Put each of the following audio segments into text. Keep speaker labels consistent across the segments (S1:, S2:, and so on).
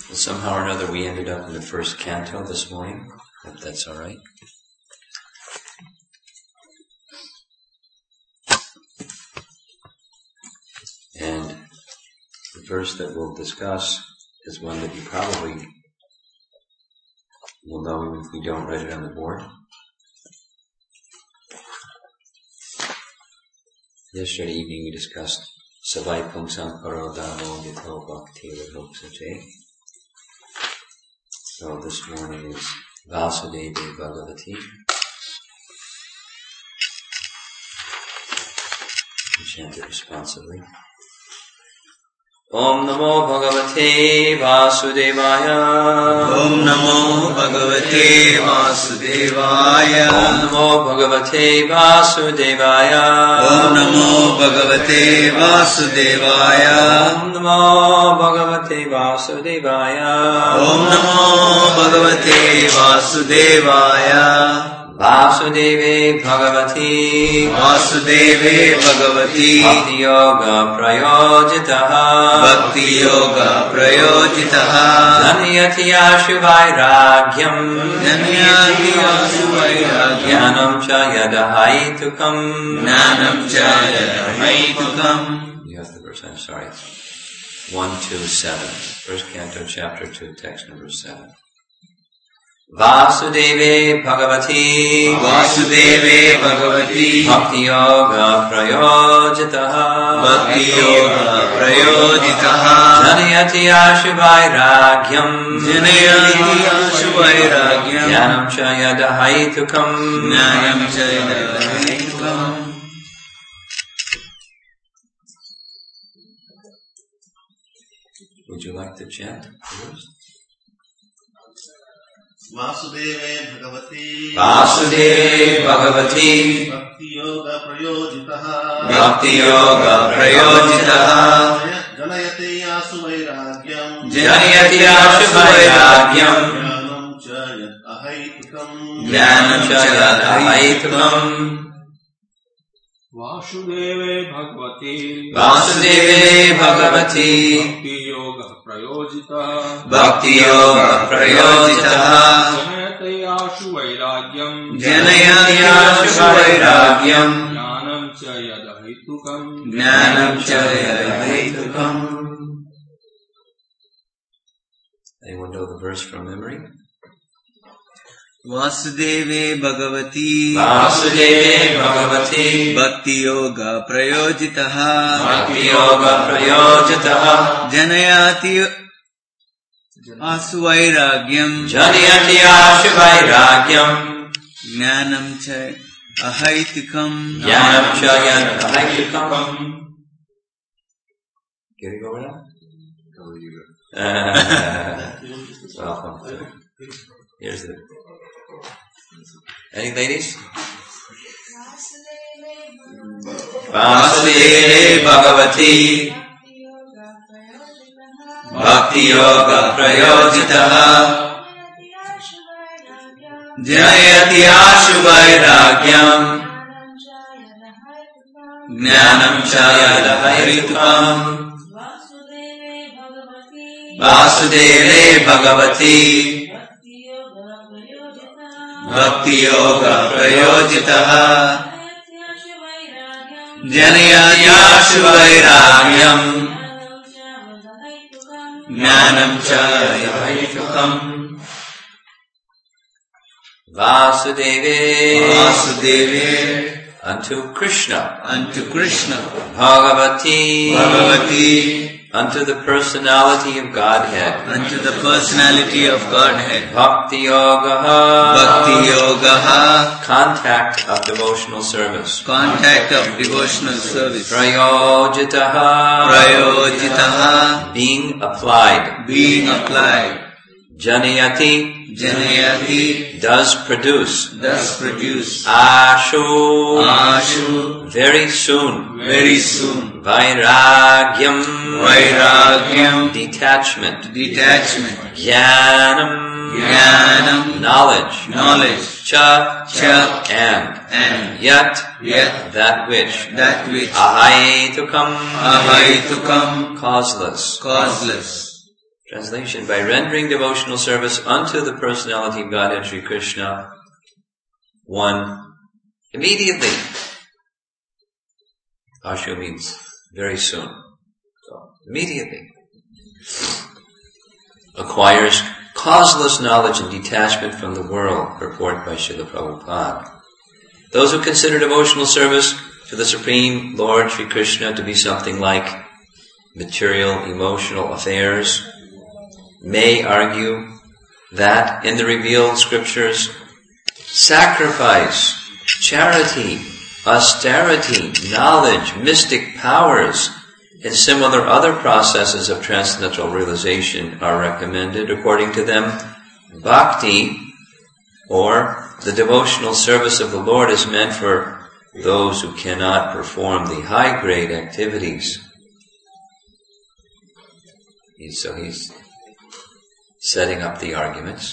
S1: Somehow or another we ended up in the first canto this morning. Hope that's all right. And the verse that we'll discuss is one that you probably will know even if we don't write it on the board. Yesterday evening we discussed Savai Pungsam Parodamo Yatho Bhakti Vidhoksate. So this morning is Vasudevi Bhagavati. We chant it responsibly. Om Namo Bhagavate Vasudevaya.
S2: Om Namo Bhagavate Vasudevaya.
S1: Om Namo Bhagavate Vasudevaya.
S2: Om Namo Bhagavate Vasudevaya.
S1: Om Namo Bhagavate Vasudevaya.
S2: Om Namo Bhagavate Vasudevaya.
S1: Vasudeve Bhagavati.
S2: Vasudeve Bhagavati.
S1: Bhakti Yoga Prayojitaha.
S2: Bhakti Yoga Prayojitaha.
S1: Dhaniyati Ashu Vairagyam.
S2: Dhaniyati Ashu Vairagyam.
S1: Jnanam cha yadahaitukam.
S2: Jnanam cha yadahaitukam.
S1: You have the verse, I'm sorry. It's 127. First canto, chapter 2, text number 7. Vasudeve Bhagavati.
S2: Vasudeve Bhagavati.
S1: Bhakti Yoga Prayojitaha.
S2: Bhakti Yoga Prayojitaha.
S1: Janayati Ashu Vairagyam.
S2: Janayati Ashu Vairagyam.
S1: Jnanam cha yadahaitukam.
S2: Jnanam cha yadahaitukam.
S1: Would you like to chant first?
S3: Vasudeve Bhagavati.
S1: Vasudeve Bhagavati.
S3: Bhakti Yoga Prayojitaha.
S1: Bhakti Yoga Prayojitaha.
S3: Janayati Asu Vairagyam.
S1: Janayati Ashu Vairagyam.
S3: Jnanam cha yadahaitukam.
S1: Jnanam cha yadahaitukam.
S4: Vasudeve Bhagavati.
S1: Vasudeve Bhagavati.
S4: Bhakti Yoga Prayojitaha.
S1: Bhakti Yoga Prayojitaha.
S4: Janayati Ashu Vairagyam.
S1: Janayati Ashu Vairagyam.
S4: Jnanam cha yadahaitukam.
S1: Jnanam cha yadahaitukam. Anyone know the verse from memory?
S2: Vasudeve Bhagavati.
S1: Vasudeve Bhagavati.
S2: Bhakti Yoga Prayojitaha.
S1: Bhakti Yoga Prayojitaha.
S2: Janayati Asu Vairagyam.
S1: Janayati Ashu Vairagyam.
S2: Jnanam cha ahaitikam.
S1: Jnanam cha yadahaitukam. Get it over now? Welcome. Here's the... Any ladies? Vasudeve Bhagavati. Bhakti Yoga Prayojitaha. Janayati Ashu Vairagyam. Jnanam cha yadahaitukam. Vasudeve Bhagavati. Bhakti Yoga Prayojitaha. Janayati Ashu Vairagyam. Jnanam cha yadahaitukam. Vasudeve.
S2: Vasudeve.
S1: Unto Krishna.
S2: Unto Krishna.
S1: Bhagavati.
S2: Bhagavati.
S1: Unto the personality of Godhead.
S2: Unto the personality of Godhead.
S1: Bhakti Yoga.
S2: Bhakti Yoga.
S1: Contact of devotional service.
S2: Contact of devotional service.
S1: Prayojitaha.
S2: Prayojitaha.
S1: Being applied.
S2: Being applied.
S1: Janayati.
S2: Janayati.
S1: Does produce.
S2: Thus produce.
S1: Ashu.
S2: Ashu.
S1: Very soon.
S2: Very soon.
S1: Vairagyam.
S2: Vairagyam.
S1: Detachment.
S2: Detachment.
S1: Jnanam.
S2: Jnanam.
S1: Knowledge.
S2: Knowledge.
S1: Cha.
S2: Cha.
S1: And. Yet.
S2: Yet.
S1: That which.
S2: That which.
S1: Ahaitukam.
S2: Ahaitukam.
S1: Causeless.
S2: Causeless.
S1: Translation: by rendering devotional service unto the personality of Godhead Sri Krishna, one immediately. Ashu means very soon. So, immediately. Acquires causeless knowledge and detachment from the world, purport by Srila Prabhupada. Those who consider devotional service to the Supreme Lord Sri Krishna to be something like material, emotional affairs may argue that in the revealed scriptures, sacrifice, charity, austerity, knowledge, mystic powers, and similar other processes of transcendental realization are recommended. According to them, bhakti, or the devotional service of the Lord, is meant for those who cannot perform the high-grade activities. So he's setting up the arguments.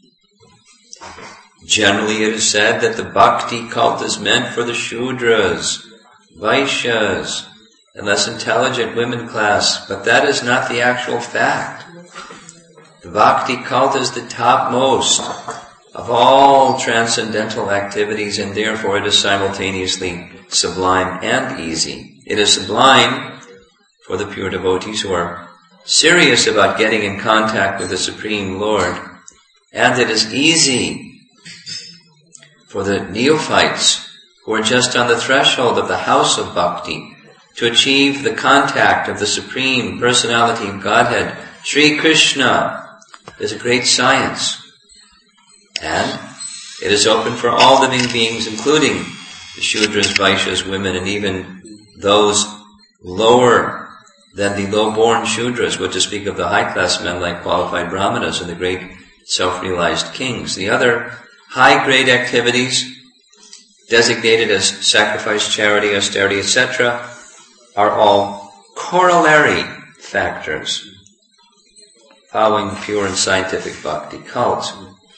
S1: Generally, it is said that the bhakti cult is meant for the Shudras, Vaishyas, and less intelligent women class, but that is not the actual fact. The bhakti cult is the topmost of all transcendental activities, and therefore it is simultaneously sublime and easy. It is sublime for the pure devotees who are serious about getting in contact with the Supreme Lord, and it is easy for the neophytes who are just on the threshold of the house of bhakti to achieve the contact of the Supreme Personality of Godhead, Sri Krishna. Is a great science. And it is open for all living beings, including the Shudras, Vaishyas, women, and even those lower than the low-born Shudras, what to speak of the high-class men like qualified Brahmanas and the great self-realized kings. The other high-grade activities, designated as sacrifice, charity, austerity, etc., are all corollary factors following the pure and scientific bhakti cult.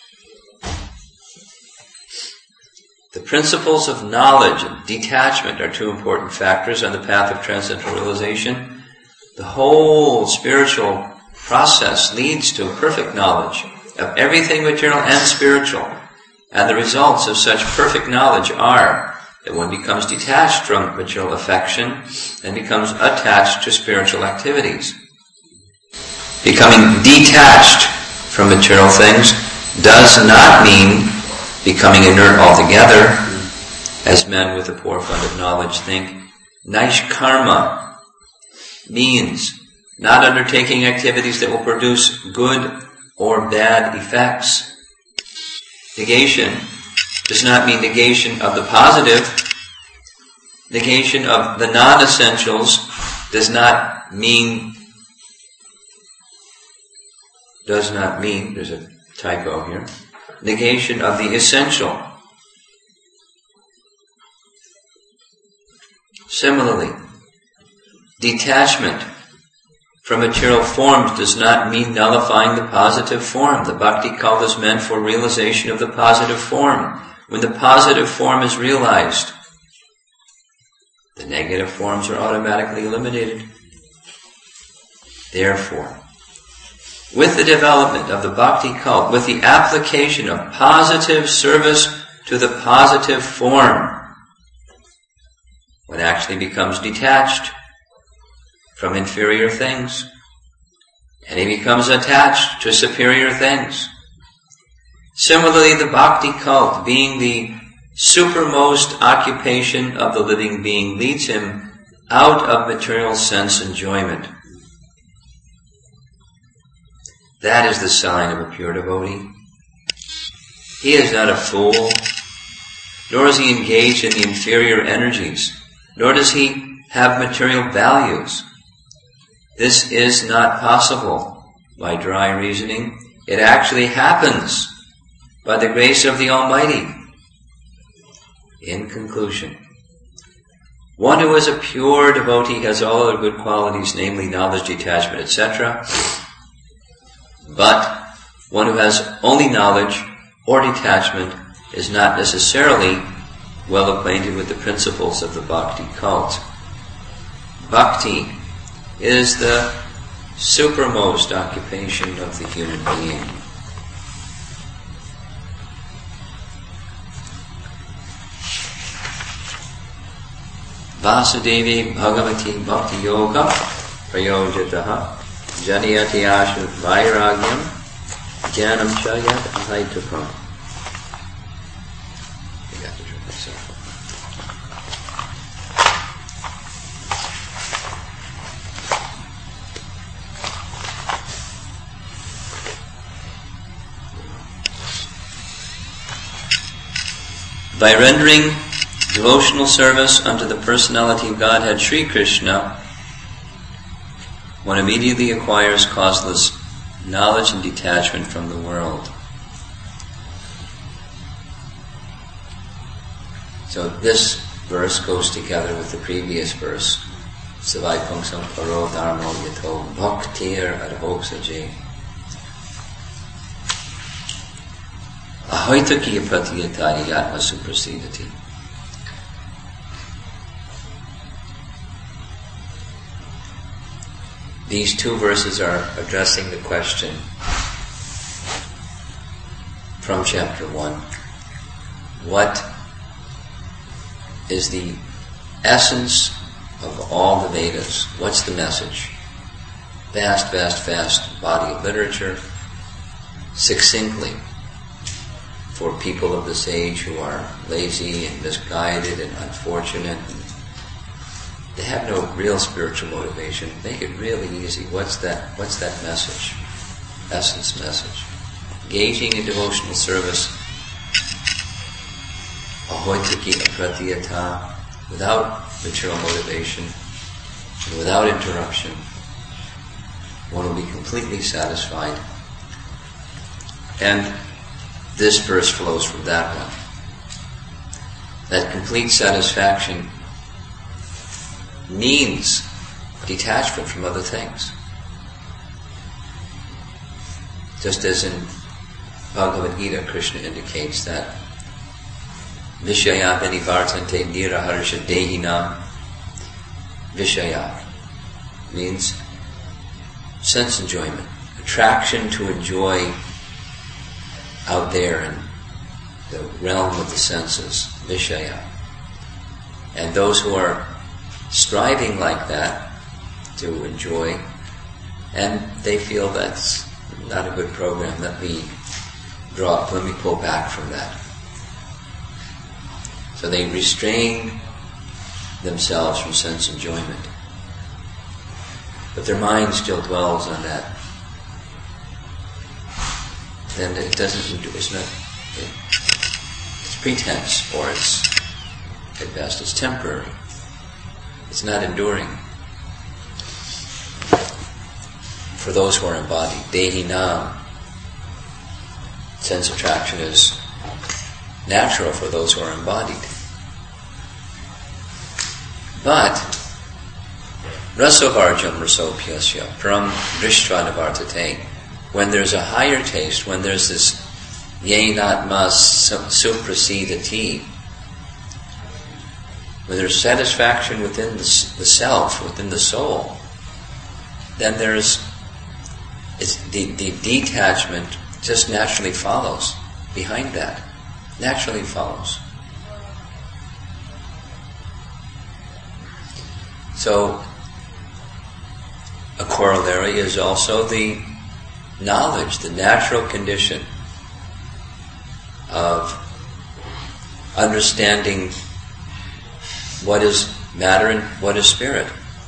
S1: The principles of knowledge and detachment are two important factors on the path of transcendental realization. The whole spiritual process leads to perfect knowledge of everything material and spiritual. And the results of such perfect knowledge are that one becomes detached from material affection and becomes attached to spiritual activities. Becoming detached from material things does not mean becoming inert altogether, as men with a poor fund of knowledge think. Naishkarma means not undertaking activities that will produce good or bad effects. Negation does not mean negation of the positive. Negation of the non-essentials does not mean, there's a typo here, negation of the essential. Similarly, detachment from material forms does not mean nullifying the positive form. The bhakti cult is meant for realization of the positive form. When the positive form is realized, the negative forms are automatically eliminated. Therefore, with the development of the bhakti cult, with the application of positive service to the positive form, one actually becomes detached from inferior things, and he becomes attached to superior things. Similarly, the bhakti cult, being the supermost occupation of the living being, leads him out of material sense enjoyment. That is the sign of a pure devotee. He is not a fool, nor is he engaged in the inferior energies, nor does he have material values. This is not possible by dry reasoning. It actually happens by the grace of the Almighty. In conclusion, one who is a pure devotee has all other good qualities, namely knowledge, detachment, etc. But one who has only knowledge or detachment is not necessarily well acquainted with the principles of the bhakti cult. Bhakti is the supermost occupation of the human being. Vasudevi Bhagavati Bhakti Yoga Prayojataha Janiyati Ashu Vairagyam Jnanam Chayat Ahaitukam. You got to drink this up. By rendering devotional service unto the personality of Godhead Sri Krishna, one immediately acquires causeless knowledge and detachment from the world. So this verse goes together with the previous verse. Savai Pungsam Paro Dharmo Yato Bhaktir Adhoksaji. Ahoitakiya Pratiyatari Yatma Suprasidati. These two verses are addressing the question from chapter 1. What is the essence of all the Vedas? What's the message? Vast body of literature, succinctly, for people of this age who are lazy and misguided and unfortunate. They have no real spiritual motivation. Make it really easy. What's that message? Essence message. Engaging in devotional service, ahoitaki apratiyata, without material motivation, and without interruption, one will be completely satisfied. And this verse flows from that one. That complete satisfaction means detachment from other things. Just as in Bhagavad Gita, Krishna indicates that Vishaya Benivartante Niraharsha Dehinam. Vishaya means sense enjoyment, attraction to enjoy out there in the realm of the senses, Vishaya. And those who are striving like that to enjoy, and they feel that's not a good program, let me pull back from that. So they restrain themselves from sense enjoyment. But their mind still dwells on that. Then it doesn't, it's pretense, or it's, at best, it's temporary. It's not enduring. For those who are embodied, Dehinam, sense attraction is natural for those who are embodied. But Rasovarjam Rasopyasya Param Drishtvanavatate, when there's a higher taste, when there's this Yenatma Suprasidati, when there's satisfaction within the self, within the soul, then the detachment just naturally follows behind that. Naturally follows. So, a corollary is also the knowledge, the natural condition of understanding what is matter and what is spirit.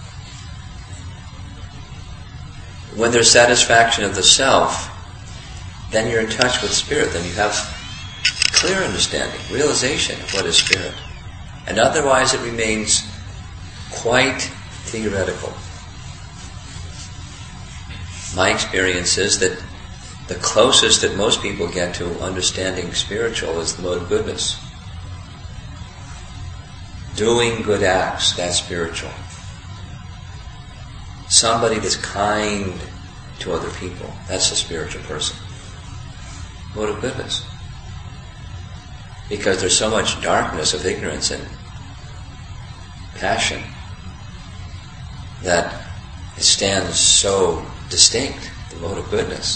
S1: When there's satisfaction of the self, then you're in touch with spirit, then you have clear understanding, realization of what is spirit. And otherwise it remains quite theoretical. My experience is that the closest that most people get to understanding spiritual is the mode of goodness. Doing good acts, that's spiritual. Somebody that's kind to other people, that's a spiritual person. Mode of goodness. Because there's so much darkness of ignorance and passion that it stands so distinct, the mode of goodness.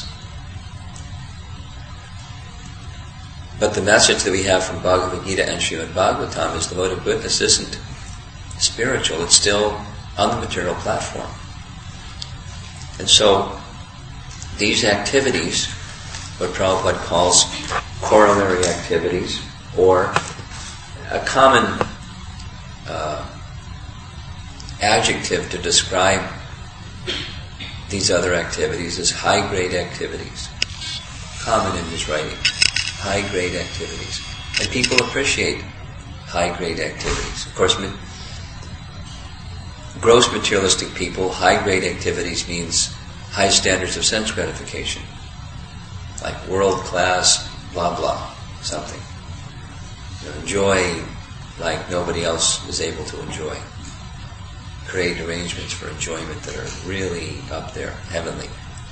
S1: But the message that we have from Bhagavad Gita and Srimad Bhagavatam is the mode of goodness isn't spiritual, it's still on the material platform. And so, these activities, what Prabhupada calls corollary activities, or a common adjective to describe these other activities is high-grade activities. Common in his writing. High-grade activities. And people appreciate high-grade activities. Of course, gross materialistic people, high-grade activities means high standards of sense gratification. Like world-class, blah blah, something. Enjoy like nobody else is able to enjoy. Create arrangements for enjoyment that are really up there, heavenly.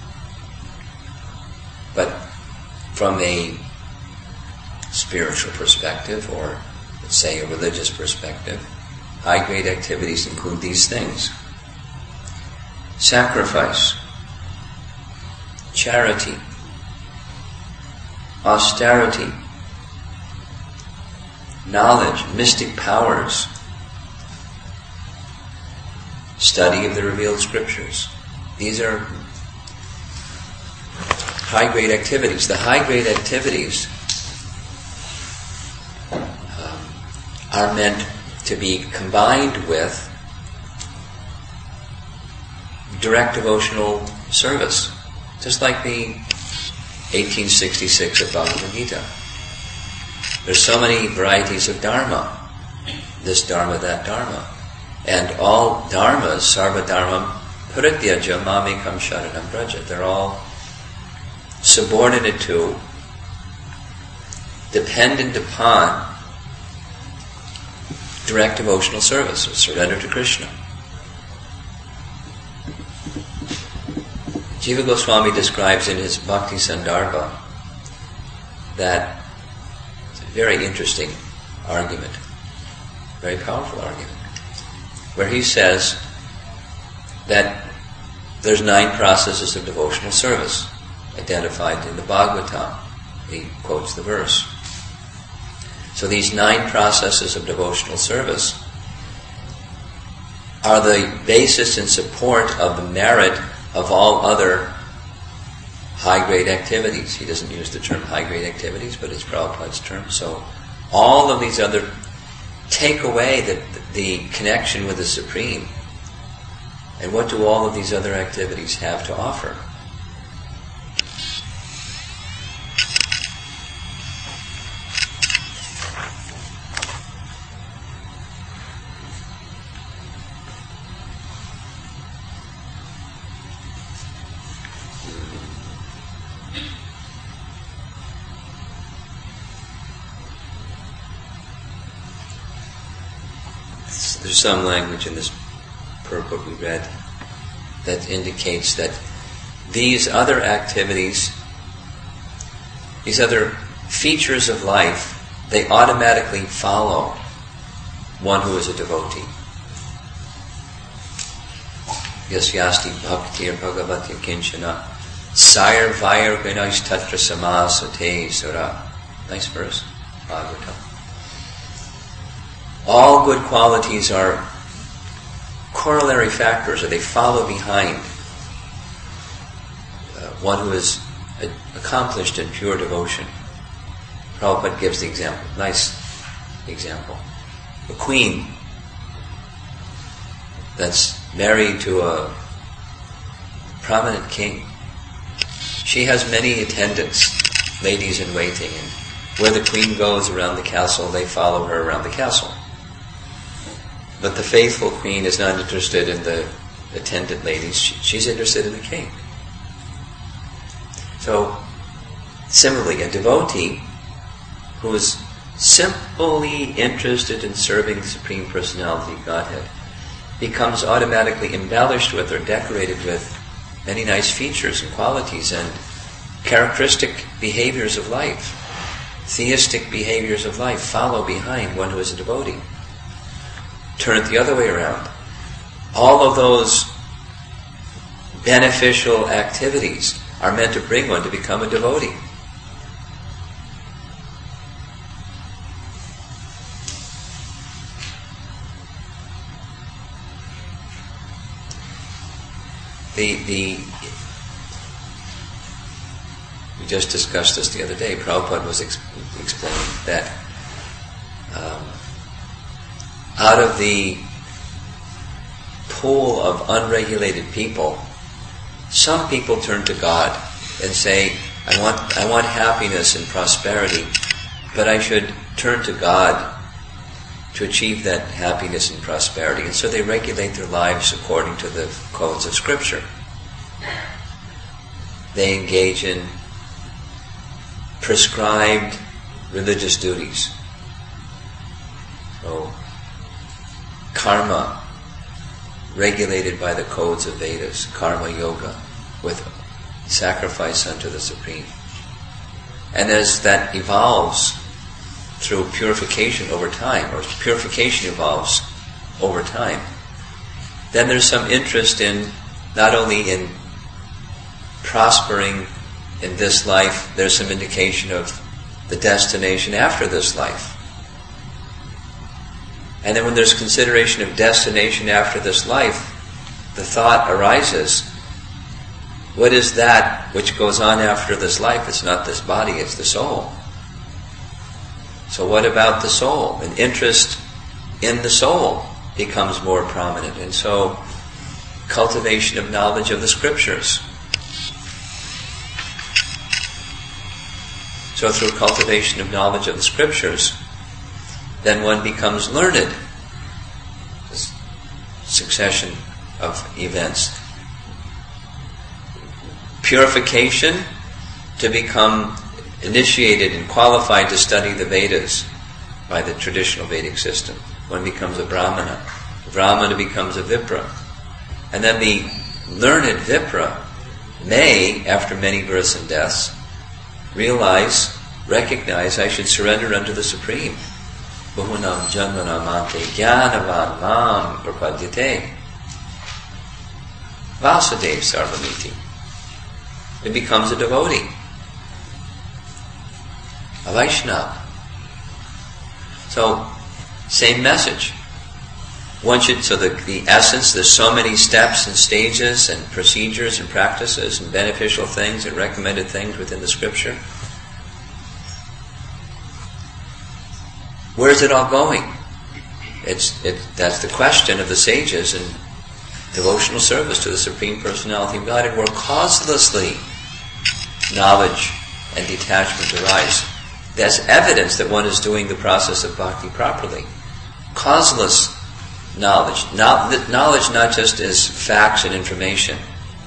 S1: But from a spiritual perspective, or let's say a religious perspective, high-grade activities include these things: sacrifice, charity, austerity, knowledge, mystic powers, study of the revealed scriptures. These are high-grade activities. The high-grade activities are meant to be combined with direct devotional service, just like the 1866 of Bhagavad Gita. There's so many varieties of dharma, this dharma, that dharma, and all dharmas, sarva dharmam parityaja mamekam sharanam braja. They're all subordinate to, dependent upon direct devotional service, or surrender to Krishna. Jiva Goswami describes in his Bhakti Sandarbha that it's a very interesting argument, very powerful argument, where he says that there's 9 processes of devotional service identified in the Bhagavatam. He quotes the verse. So these 9 processes of devotional service are the basis and support of the merit of all other high-grade activities. He doesn't use the term high-grade activities, but it's Prabhupada's term. So all of these other take away the connection with the Supreme. And what do all of these other activities have to offer? There's some language in this purport we read that indicates that these other activities, these other features of life, they automatically follow one who is a devotee. Yasyasti bhaktir bhagavati kinchana sayar vayar gunais tatra samasate sura. Nice verse, Bhagavatam. All good qualities are corollary factors, or they follow behind one who is accomplished in pure devotion. Prabhupada gives the example, nice example. A queen that's married to a prominent king. She has many attendants, ladies in waiting, and where the queen goes around the castle, they follow her around the castle. But the faithful queen is not interested in the attendant ladies. She's interested in the king. So, similarly, a devotee who is simply interested in serving the Supreme Personality of Godhead becomes automatically embellished with or decorated with many nice features and qualities and characteristic behaviors of life. Theistic behaviors of life follow behind one who is a devotee. Turn it the other way around. All of those beneficial activities are meant to bring one to become a devotee. We just discussed this the other day. Prabhupada was explaining that out of the pool of unregulated people, some people turn to God and say, I want happiness and prosperity, but I should turn to God to achieve that happiness and prosperity. And so they regulate their lives according to the codes of Scripture. They engage in prescribed religious duties. So, karma, regulated by the codes of Vedas, karma yoga, with sacrifice unto the Supreme. And as that evolves through purification over time, or purification evolves over time, then there's some interest in not only in prospering in this life, there's some indication of the destination after this life. And then when there's consideration of destination after this life, the thought arises, what is that which goes on after this life? It's not this body, it's the soul. So what about the soul? An interest in the soul becomes more prominent. And so, cultivation of knowledge of the Scriptures. So through cultivation of knowledge of the Scriptures, then one becomes learned. This succession of events. Purification, to become initiated and qualified to study the Vedas by the traditional Vedic system. One becomes a Brahmana. The Brahmana becomes a Vipra. And then the learned Vipra may, after many births and deaths, recognize I should surrender unto the Supreme. Bahunam janmanamante jnanavan mam prapadyate. Vasudev sarvamiti. It becomes a devotee. A Vaishnava. So, same message. The essence, there's so many steps and stages and procedures and practices and beneficial things and recommended things within the Scripture. Where's it all going? That's the question of the sages in devotional service to the Supreme Personality of God, and where causelessly knowledge and detachment arise. That's evidence that one is doing the process of bhakti properly. Causeless knowledge. Knowledge not just as facts and information.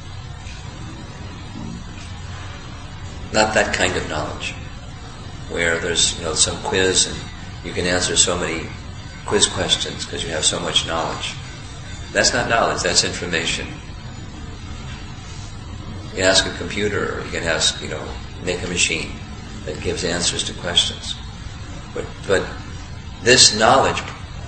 S1: Not that kind of knowledge, where there's some quiz and you can answer so many quiz questions because you have so much knowledge. That's not knowledge, that's information. You can ask a computer, or you can ask, make a machine that gives answers to questions. But this knowledge,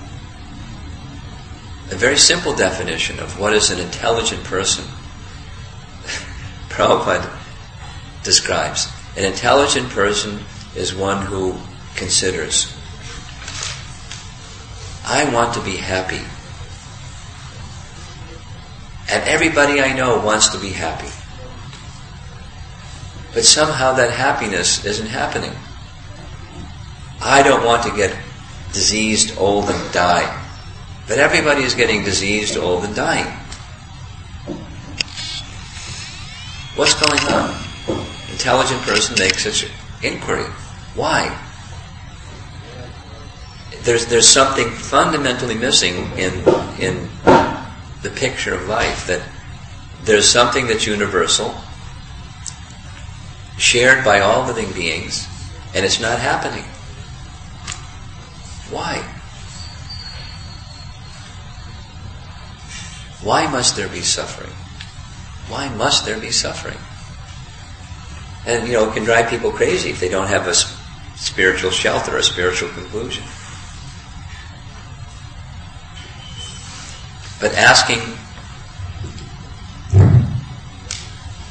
S1: a very simple definition of what is an intelligent person, Prabhupada describes. An intelligent person is one who considers, I want to be happy. And everybody I know wants to be happy. But somehow that happiness isn't happening. I don't want to get diseased, old, and die. But everybody is getting diseased, old, and dying. What's going on? Intelligent person makes such an inquiry. Why? There's something fundamentally missing in the picture of life, that there's something that's universal, shared by all living beings, and it's not happening. Why? Why must there be suffering? Why must there be suffering? And, it can drive people crazy if they don't have a spiritual shelter, a spiritual conclusion. But asking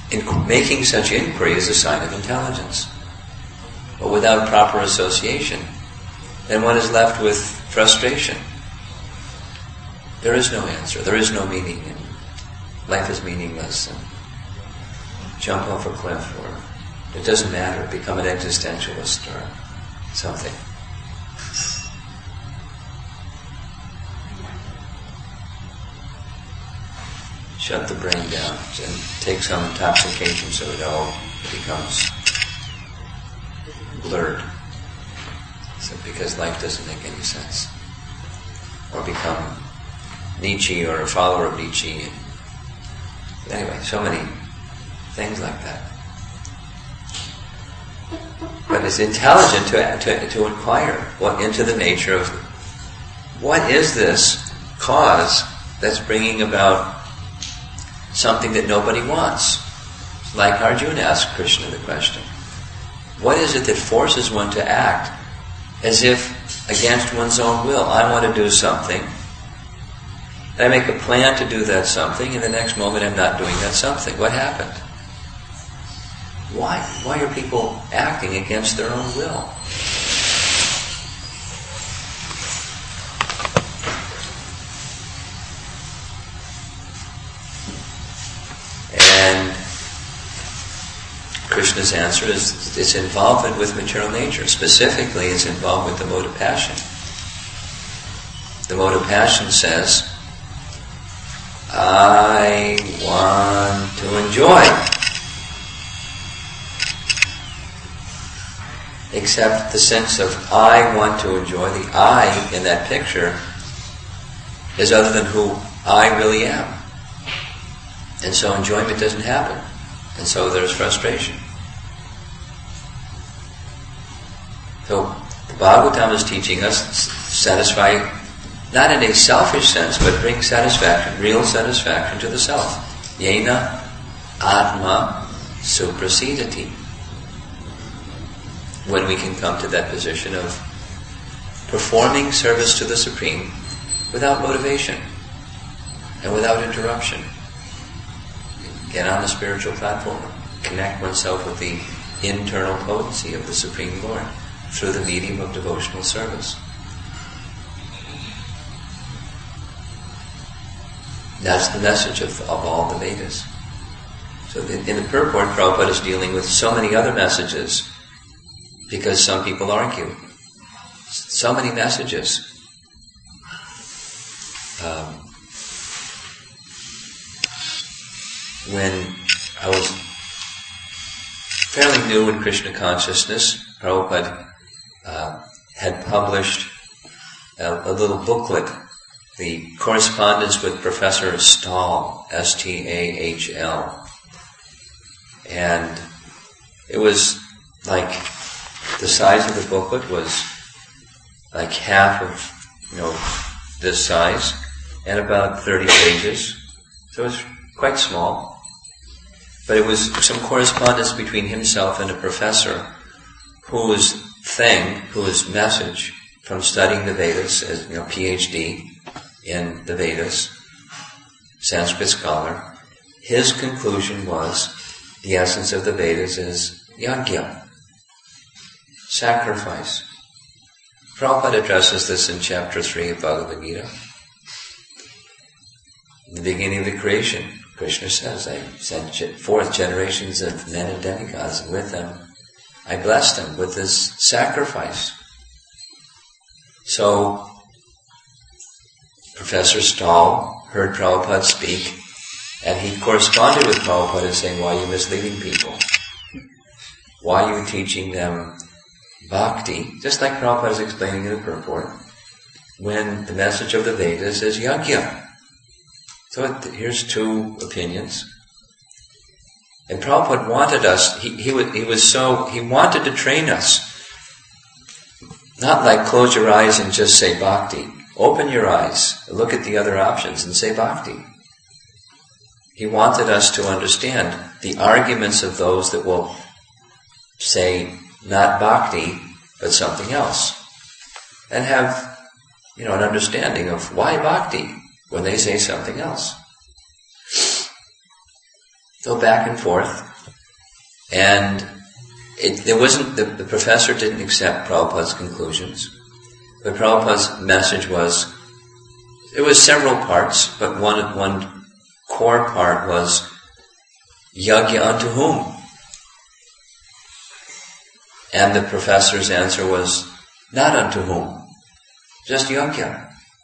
S1: making such inquiry is a sign of intelligence. But without proper association, then one is left with frustration. There is no answer, there is no meaning, and life is meaningless, and jump off a cliff, or it doesn't matter, become an existentialist or something. Shut the brain down and take some intoxication so it all becomes blurred. So because life doesn't make any sense. Or become Nietzsche or a follower of Nietzsche. Anyway, so many things like that. But it's intelligent to inquire into the nature of what is this cause that's bringing about something that nobody wants. Like Arjuna asked Krishna the question. What is it that forces one to act as if against one's own will? I want to do something. I make a plan to do that something, and the next moment I'm not doing that something. What happened? Why? Why are people acting against their own will? And Krishna's answer is its involvement with material nature. Specifically, it's involved with the mode of passion. The mode of passion says, I want to enjoy. Except the sense of I want to enjoy, the I in that picture is other than who I really am. And so enjoyment doesn't happen. And so there's frustration. So the Bhagavatam is teaching us satisfy, not in a selfish sense, but bring satisfaction, real satisfaction to the self. Yena Atma Suprasidati. When we can come to that position of performing service to the Supreme without motivation and without interruption. Get on the spiritual platform, connect oneself with the internal potency of the Supreme Lord through the medium of devotional service. That's the message of all the Vedas. So in the purport, Prabhupada is dealing with so many other messages because some people argue. So many messages. When I was fairly new in Krishna consciousness, Prabhupada had published a little booklet, the correspondence with Professor Stahl, S-T-A-H-L. And it was like, the size of the booklet was like half of this size, and about 30 pages. So it was quite small. But it was some correspondence between himself and a professor whose message from studying the Vedas, as PhD in the Vedas, Sanskrit scholar, his conclusion was the essence of the Vedas is yajna, sacrifice. Prabhupada addresses this in chapter 3 of Bhagavad Gita. In the beginning of the creation, Krishna says, I sent forth generations of men and demigods, and with them I blessed them with this sacrifice. So, Professor Stahl heard Prabhupada speak, and he corresponded with Prabhupada saying, why are you misleading people? Why are you teaching them bhakti, just like Prabhupada is explaining in the purport, when the message of the Vedas is yajna? So here's two opinions. And Prabhupada wanted us, he wanted to train us. Not like close your eyes and just say bhakti. Open your eyes, look at the other options and say bhakti. He wanted us to understand the arguments of those that will say not bhakti, but something else. And have, an understanding of why bhakti when they say something else. So back and forth. And the professor didn't accept Prabhupada's conclusions. But Prabhupada's message was, it was several parts, but one core part was, yajna unto whom? And the professor's answer was, not unto whom, just yajna.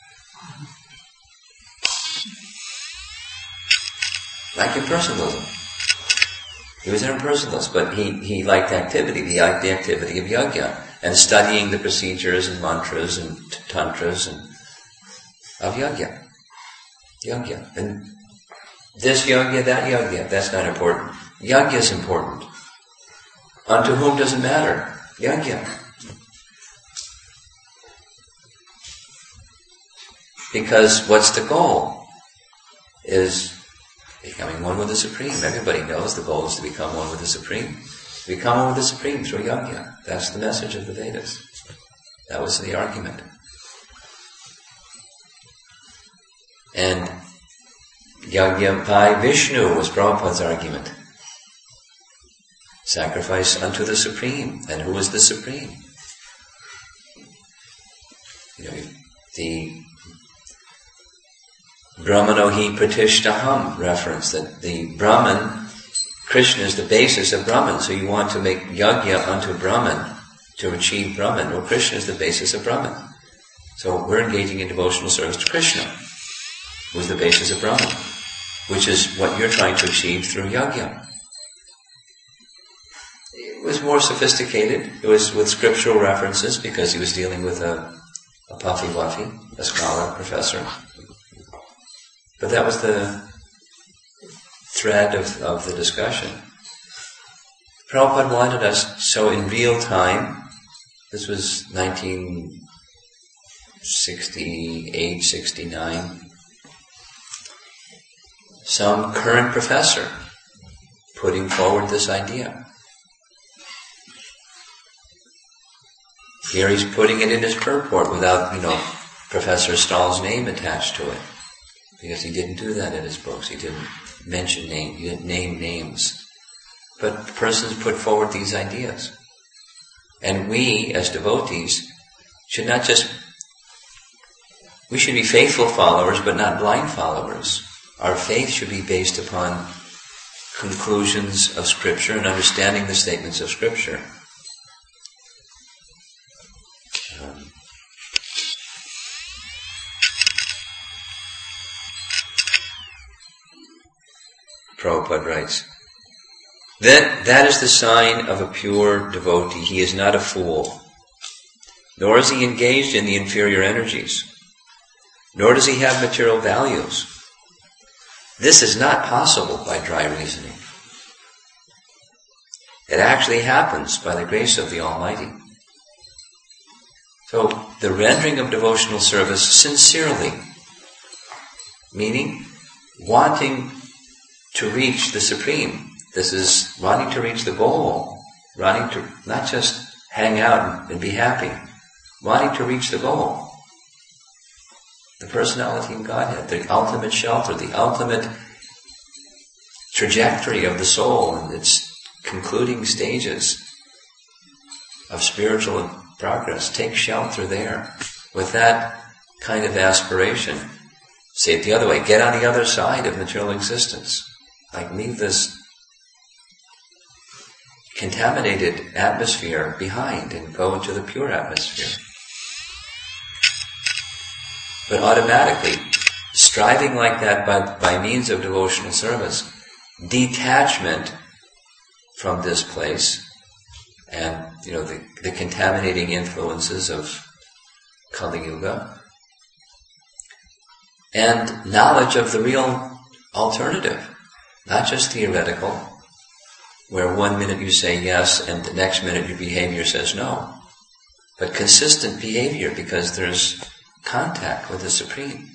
S1: Like impersonalism. He was an impersonalist, but he liked activity. He liked the activity of yajna and studying the procedures and mantras and tantras and of yajna. Yajna. And this yajna, that yajna, that's not important. Yajna is important. Unto whom doesn't matter. Yajna. Because what's the goal? Is becoming one with the Supreme. Everybody knows the goal is to become one with the Supreme. To become one with the Supreme through yajna. That's the message of the Vedas. That was the argument. And yajna by Vishnu was Prabhupada's argument. Sacrifice unto the Supreme. And who is the Supreme? The Brahmano hi pratishtaham reference, that the Brahman, Krishna is the basis of Brahman, so you want to make yajna unto Brahman to achieve Brahman. Well, Krishna is the basis of Brahman. So we're engaging in devotional service to Krishna, who is the basis of Brahman, which is what you're trying to achieve through yajna. It was more sophisticated. It was with scriptural references because he was dealing with a puffy-wuffy, a scholar, professor. But that was the thread of the discussion. Prabhupada wanted us, so in real time, this was 1968, 69, some current professor putting forward this idea. Here he's putting it in his purport without, Professor Stahl's name attached to it. Because he didn't do that in his books. He didn't mention names. He didn't name names. But persons put forward these ideas. And we, as devotees, should we should be faithful followers, but not blind followers. Our faith should be based upon conclusions of Scripture and understanding the statements of Scripture. Prabhupada writes, that is the sign of a pure devotee. He is not a fool, nor is he engaged in the inferior energies, nor does he have material values. This is not possible by dry reasoning. It actually happens by the grace of the Almighty. So, the rendering of devotional service sincerely, meaning wanting to reach the Supreme. This is wanting to reach the goal, wanting to not just hang out and be happy, wanting to reach the goal. The personality in Godhead, the ultimate shelter, the ultimate trajectory of the soul and its concluding stages of spiritual progress. Take shelter there. With that kind of aspiration, say it the other way, get on the other side of material existence. Like leave this contaminated atmosphere behind and go into the pure atmosphere. But automatically, striving like that by means of devotional service, detachment from this place and the contaminating influences of Kali Yuga, and knowledge of the real alternative. Not just theoretical, where one minute you say yes and the next minute your behavior says no. But consistent behavior because there's contact with the Supreme.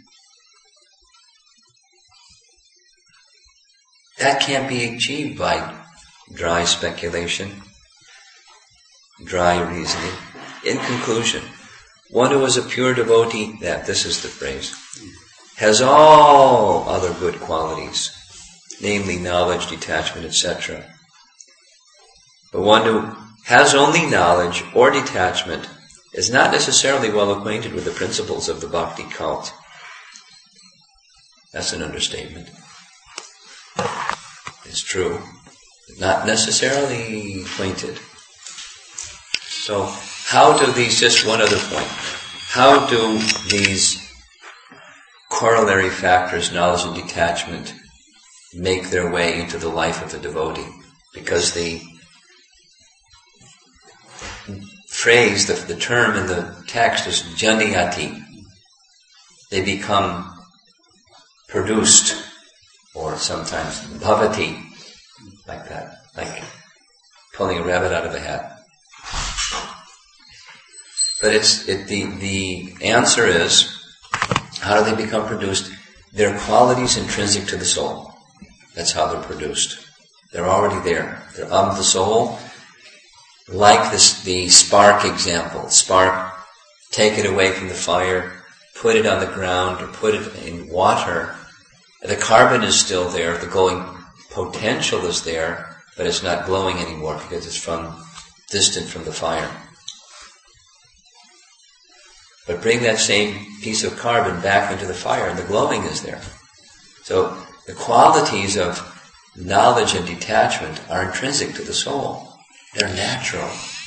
S1: That can't be achieved by dry speculation, dry reasoning. In conclusion, one who is a pure devotee, this is the phrase, has all other good qualities. namely knowledge, detachment, etc. But one who has only knowledge or detachment is not necessarily well acquainted with the principles of the bhakti cult. That's an understatement. It's true. Not necessarily acquainted. So, how do these, just one other point, how do these corollary factors, knowledge and detachment, make their way into the life of the devotee? Because the phrase, the term in the text is janiyati. They become produced, or sometimes bhavati, like that, like pulling a rabbit out of a hat. But the answer is, how do they become produced? They're qualities intrinsic to the soul. That's how they're produced. They're already there. They're of the soul. Like the spark example. Spark, take it away from the fire, put it on the ground, or put it in water. The carbon is still there, the glowing potential is there, but it's not glowing anymore because it's distant from the fire. But bring that same piece of carbon back into the fire and the glowing is there. So the qualities of knowledge and detachment are intrinsic to the soul. They're natural.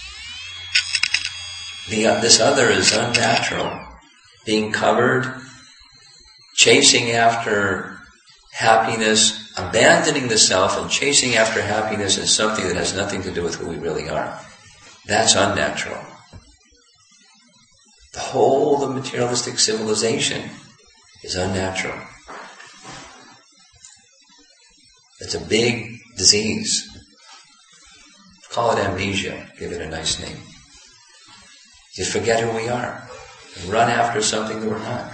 S1: This other is unnatural. Being covered, chasing after happiness, abandoning the self and chasing after happiness is something that has nothing to do with who we really are. That's unnatural. The whole of materialistic civilization is unnatural. It's a big disease. Call it amnesia. Give it a nice name. You forget who we are and run after something that we're not.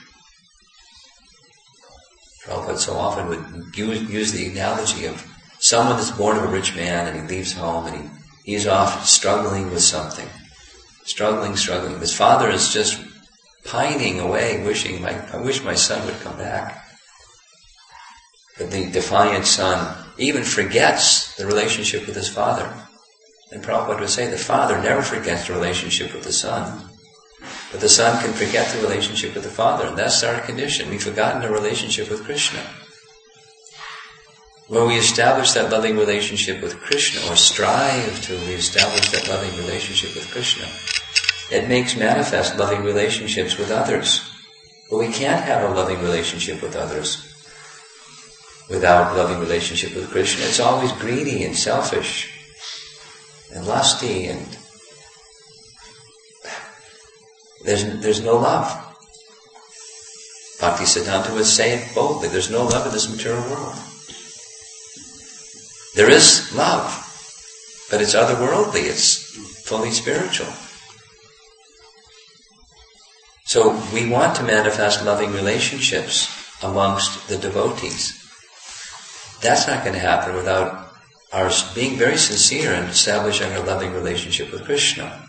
S1: Prabhupada so often would use the analogy of someone that's born of a rich man and he leaves home and he's off struggling with something. Struggling. His father is just pining away, wishing, I wish my son would come back. But the defiant son even forgets the relationship with his father. And Prabhupada would say the father never forgets the relationship with the son. But the son can forget the relationship with the father, and that's our condition. We've forgotten the relationship with Krishna. When we establish that loving relationship with Krishna, or strive to reestablish that loving relationship with Krishna, it makes manifest loving relationships with others. But we can't have a loving relationship with others without loving relationship with Krishna. It's always greedy and selfish and lusty, and there's no love. Bhaktisiddhanta would say it boldly, there's no love in this material world. There is love, but it's otherworldly, it's fully spiritual. So we want to manifest loving relationships amongst the devotees. That's not going to happen without our being very sincere in establishing a loving relationship with Krishna.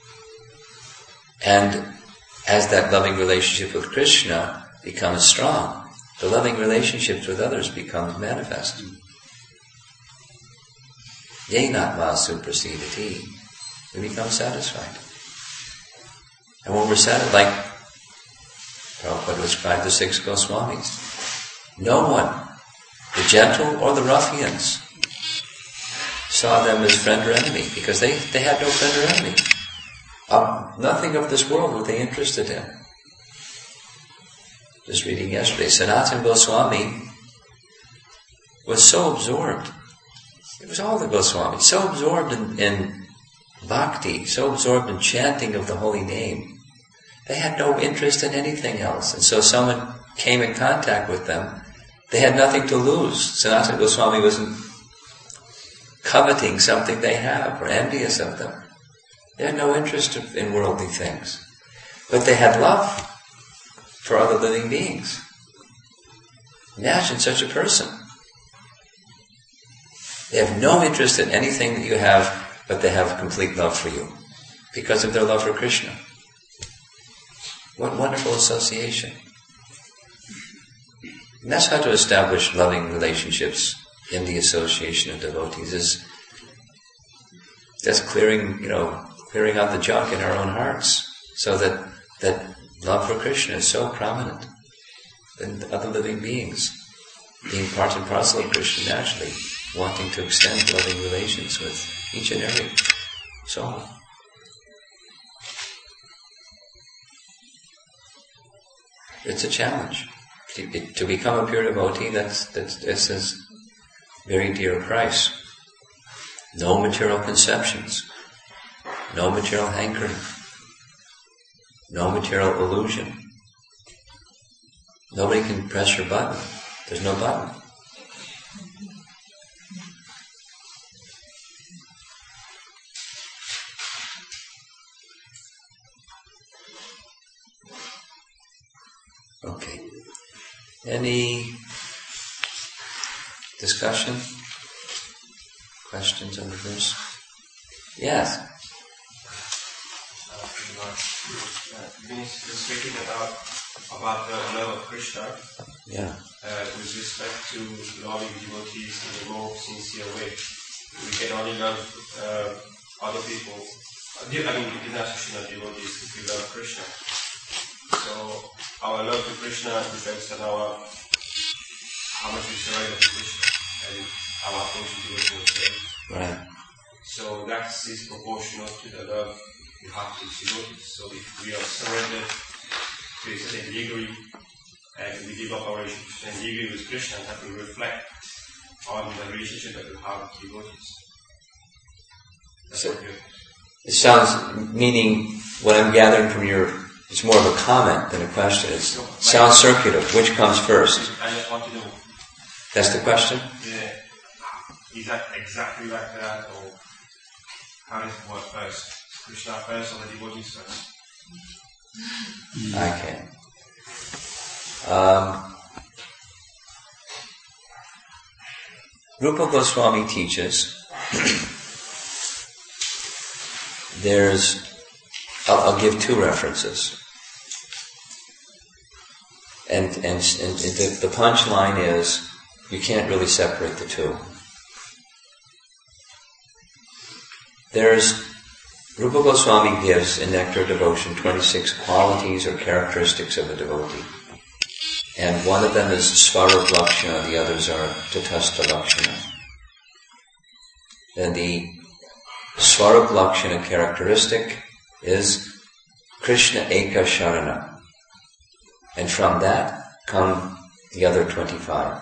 S1: And as that loving relationship with Krishna becomes strong, the loving relationships with others become manifest. Yenatma suprasidati. We become satisfied. And when we're satisfied, like Prabhupada described the 6 Goswamis, no one, the gentle or the ruffians, saw them as friend or enemy, because they had no friend or enemy. Nothing of this world were they interested in. Just reading yesterday, Sanatana Goswami was so absorbed. It was all the Goswamis, so absorbed in bhakti, so absorbed in chanting of the holy name. They had no interest in anything else. And so someone came in contact with them. They had nothing to lose. Sanatana Goswami wasn't coveting something they have or envious of them. They had no interest in worldly things. But they had love for other living beings. Imagine such a person. They have no interest in anything that you have, but they have complete love for you because of their love for Krishna. What wonderful association. And that's how to establish loving relationships in the association of devotees, that's clearing out the junk in our own hearts, so that love for Krishna is so prominent in other living beings, being part and parcel of Krishna naturally, wanting to extend loving relations with each and every soul. It's a challenge. To become a pure devotee, that's a very dear price. No material conceptions, no material hankering, no material illusion. Nobody can press your button. There's no button. Okay. Any discussion? Questions on the verse? Yes.
S5: Vinny was speaking about the love of Krishna.
S1: Yeah.
S5: With respect to loving devotees in a more sincere way. We can only love other people. I mean, in association of devotees if we love Krishna. So our love to Krishna depends on how much we surrender to Krishna and our approach to devotion.
S1: Right.
S5: So that is proportional to the love we have to devotees. So if we are surrendered to a certain degree and we develop our relationship and degree with Krishna, that will reflect on the relationship that we have with devotees.
S1: So, it sounds, meaning what I'm gathering from it's more of a comment than a question. It sounds circular. Which comes first?
S5: I just want to know.
S1: That's the question?
S5: Is that exactly like that, or how does it work first? Krishna first or the devotees first?
S1: Okay. Rupa Goswami teaches I'll give two references. And the punchline is, you can't really separate the two. Rupa Goswami gives in Nectar Devotion 26 qualities or characteristics of a devotee. And one of them is Svarup Lakshana, the others are Tatastha Lakshana. And the Svarup Lakshana characteristic is Krishna Eka Sharana. And from that come the other 25.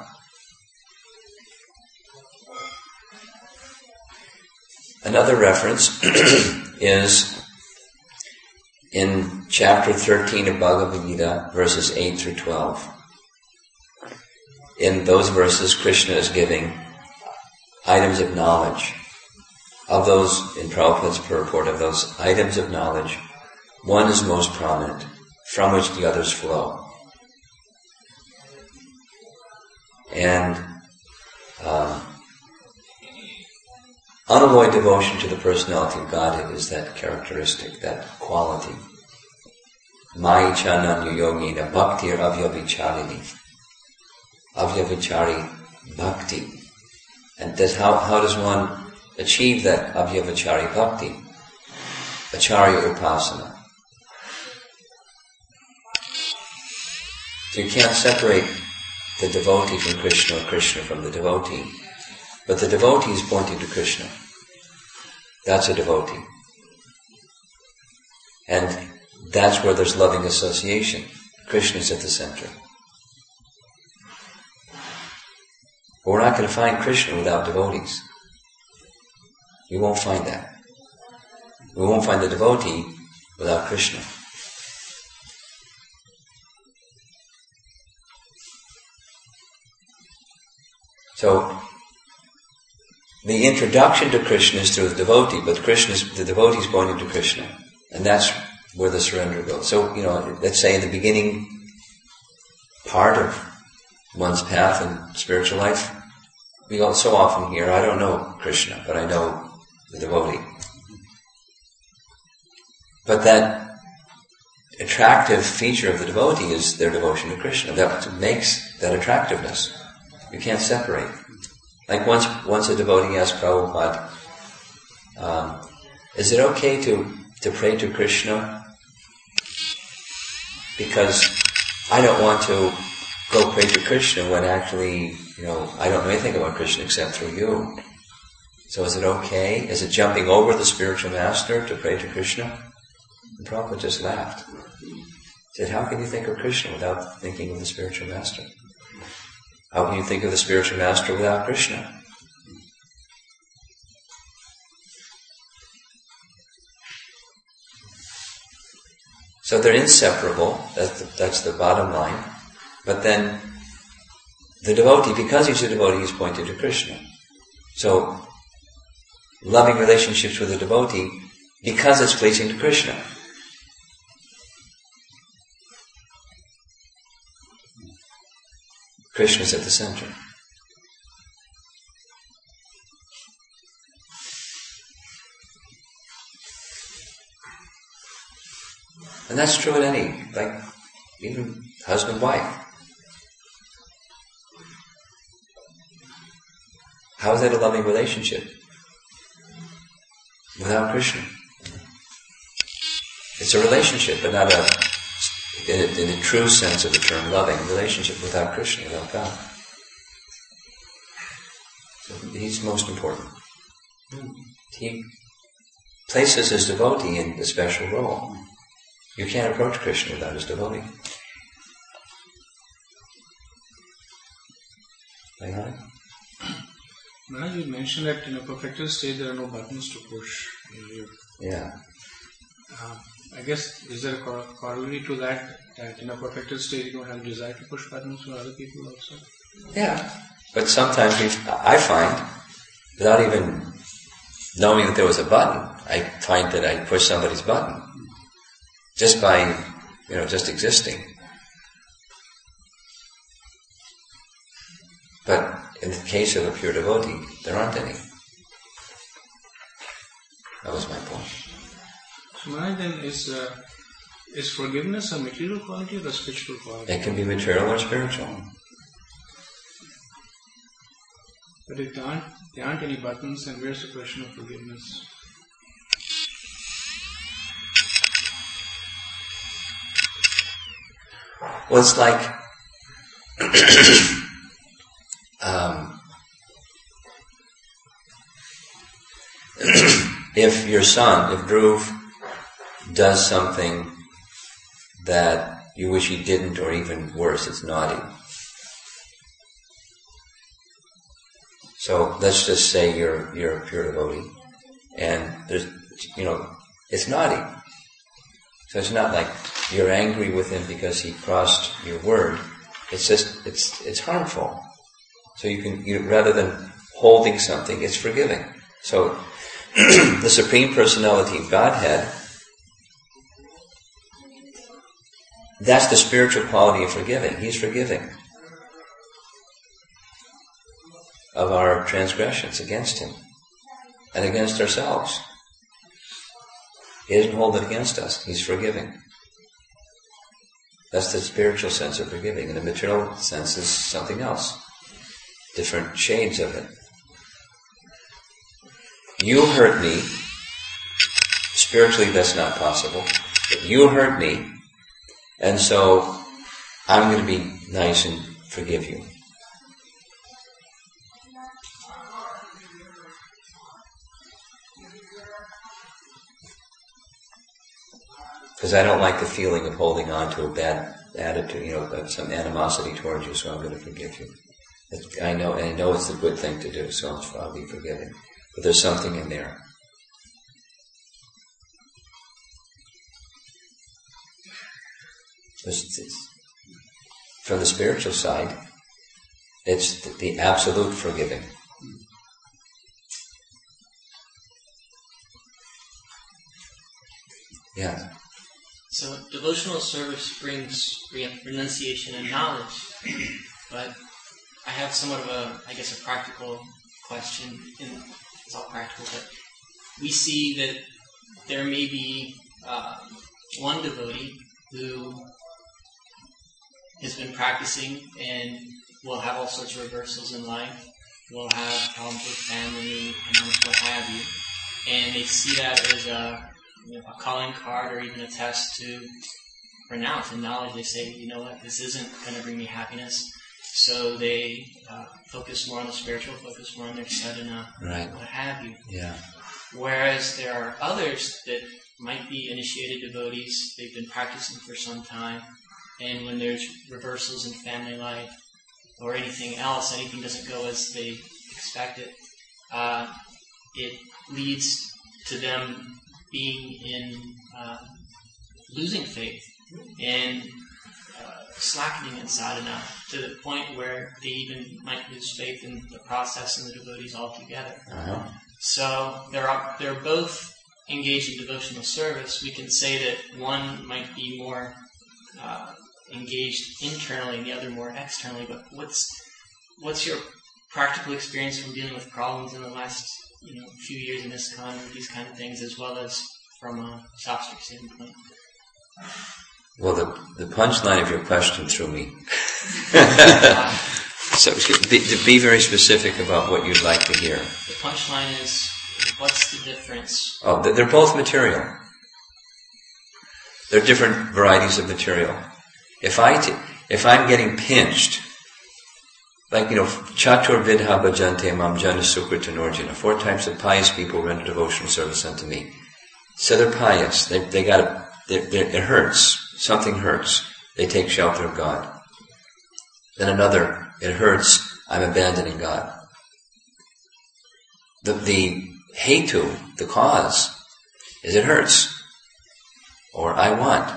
S1: Another reference is in chapter 13 of Bhagavad Gita, verses 8 through 12. In those verses, Krishna is giving items of knowledge. Of those, in Prabhupada's purport, of those items of knowledge, one is most prominent, from which the others flow. And unalloyed devotion to the personality of Godhead is that characteristic, that quality. Mai chananya yogina bhaktir avyavicharini. Avyavichari bhakti. And how does one achieve that avyavichari bhakti? Acharya upasana. So you can't separate the devotee from Krishna or Krishna from the devotee. But the devotee is pointing to Krishna. That's a devotee. And that's where there's loving association. Krishna is at the center. But we're not going to find Krishna without devotees. You won't find that. We won't find the devotee without Krishna. So, the introduction to Krishna is through the devotee, but the devotee is pointing to Krishna. And that's where the surrender goes. So, let's say in the beginning part of one's path in spiritual life, we so often hear, I don't know Krishna, but I know the devotee. But that attractive feature of the devotee is their devotion to Krishna. That's that attractiveness. You can't separate. Like once a devotee asked Prabhupada, is it okay to pray to Krishna? Because I don't want to go pray to Krishna when actually, I don't know anything about Krishna except through you. So is it okay? Is it jumping over the spiritual master to pray to Krishna? And Prabhupada just laughed. He said, how can you think of Krishna without thinking of the spiritual master? How can you think of the spiritual master without Krishna? So they're inseparable, that's the bottom line. But then, the devotee, because he's a devotee, he's pointed to Krishna. So, loving relationships with a devotee, because it's pleasing to Krishna. Krishna's at the center. And that's true in any, even husband-wife. How is that a loving relationship? Without Krishna. It's a relationship, but not in a true sense of the term, loving relationship without Krishna, without God. So he's most important. He places his devotee in a special role. You can't approach Krishna without his devotee. Right?
S6: Maharaj, you mentioned that in a perfected state there are no buttons to push.
S1: Yeah.
S6: I guess, is there a corollary to that in a perfected state you don't have a desire to push buttons for other people also?
S1: Yeah. But sometimes I find, without even knowing that there was a button, I find that I push somebody's button. Just by, just existing. But in the case of a pure devotee, there aren't any. That was my point.
S6: So Maharaj, then is forgiveness a material quality or a spiritual quality?
S1: It can be material or spiritual.
S6: But if there aren't any buttons, then where's the question of forgiveness?
S1: Well, it's like if your son, if Dhruv does something that you wish he didn't, or even worse, it's naughty. So let's just say you're a pure devotee, and there's, it's naughty. So it's not like you're angry with him because he crossed your word. It's just, it's harmful. So you rather than holding something, it's forgiving. So the Supreme Personality of Godhead, that's the spiritual quality of forgiving. He's forgiving of our transgressions against him and against ourselves. He doesn't hold it against us. He's forgiving. That's the spiritual sense of forgiving. And the material sense is something else. Different shades of it. You hurt me. Spiritually, that's not possible. But you hurt me. And so, I'm going to be nice and forgive you. Because I don't like the feeling of holding on to a bad attitude, some animosity towards you, so I'm going to forgive you. I know it's a good thing to do, so I'll be forgiving. But there's something in there. From the spiritual side, it's the absolute forgiving. Yeah.
S7: So devotional service brings renunciation and knowledge, but I have somewhat of a practical question, and it's all practical, but we see that there may be one devotee who has been practicing and will have all sorts of reversals in life, will have problems with family, economic, what have you, and they see that as a calling card or even a test to renounce and knowledge. They say, you know what, this isn't going to bring me happiness. So they focus more on the spiritual, focus more on their sadhana,
S1: Right.
S7: what have you.
S1: Yeah.
S7: Whereas there are others that might be initiated devotees, they've been practicing for some time, and when there's reversals in family life or anything else, anything doesn't go as they expect it, it leads to them being in losing faith and slackening in sadhana to the point where they even might lose faith in the process and the devotees altogether.
S1: Uh-huh.
S7: So they're both engaged in devotional service. We can say that one might be more engaged internally and the other more externally. But what's your practical experience from dealing with problems in the last few years in ISKCON with these kind of things, as well as from a Shastric standpoint?
S1: Well, the punchline of your question threw me. So be very specific about what you'd like to hear.
S7: The punchline is, what's the difference?
S1: Oh, they're both material. They're different varieties of material. If I'm getting pinched, like, Chatur Vidha Bhajante Mam Jana Sukritanorjuna, 4 types of pious people render devotional service unto me. So they're pious. It hurts. Something hurts. They take shelter of God. Then another, it hurts. I'm abandoning God. The hetu, the cause, is it hurts. Or I want.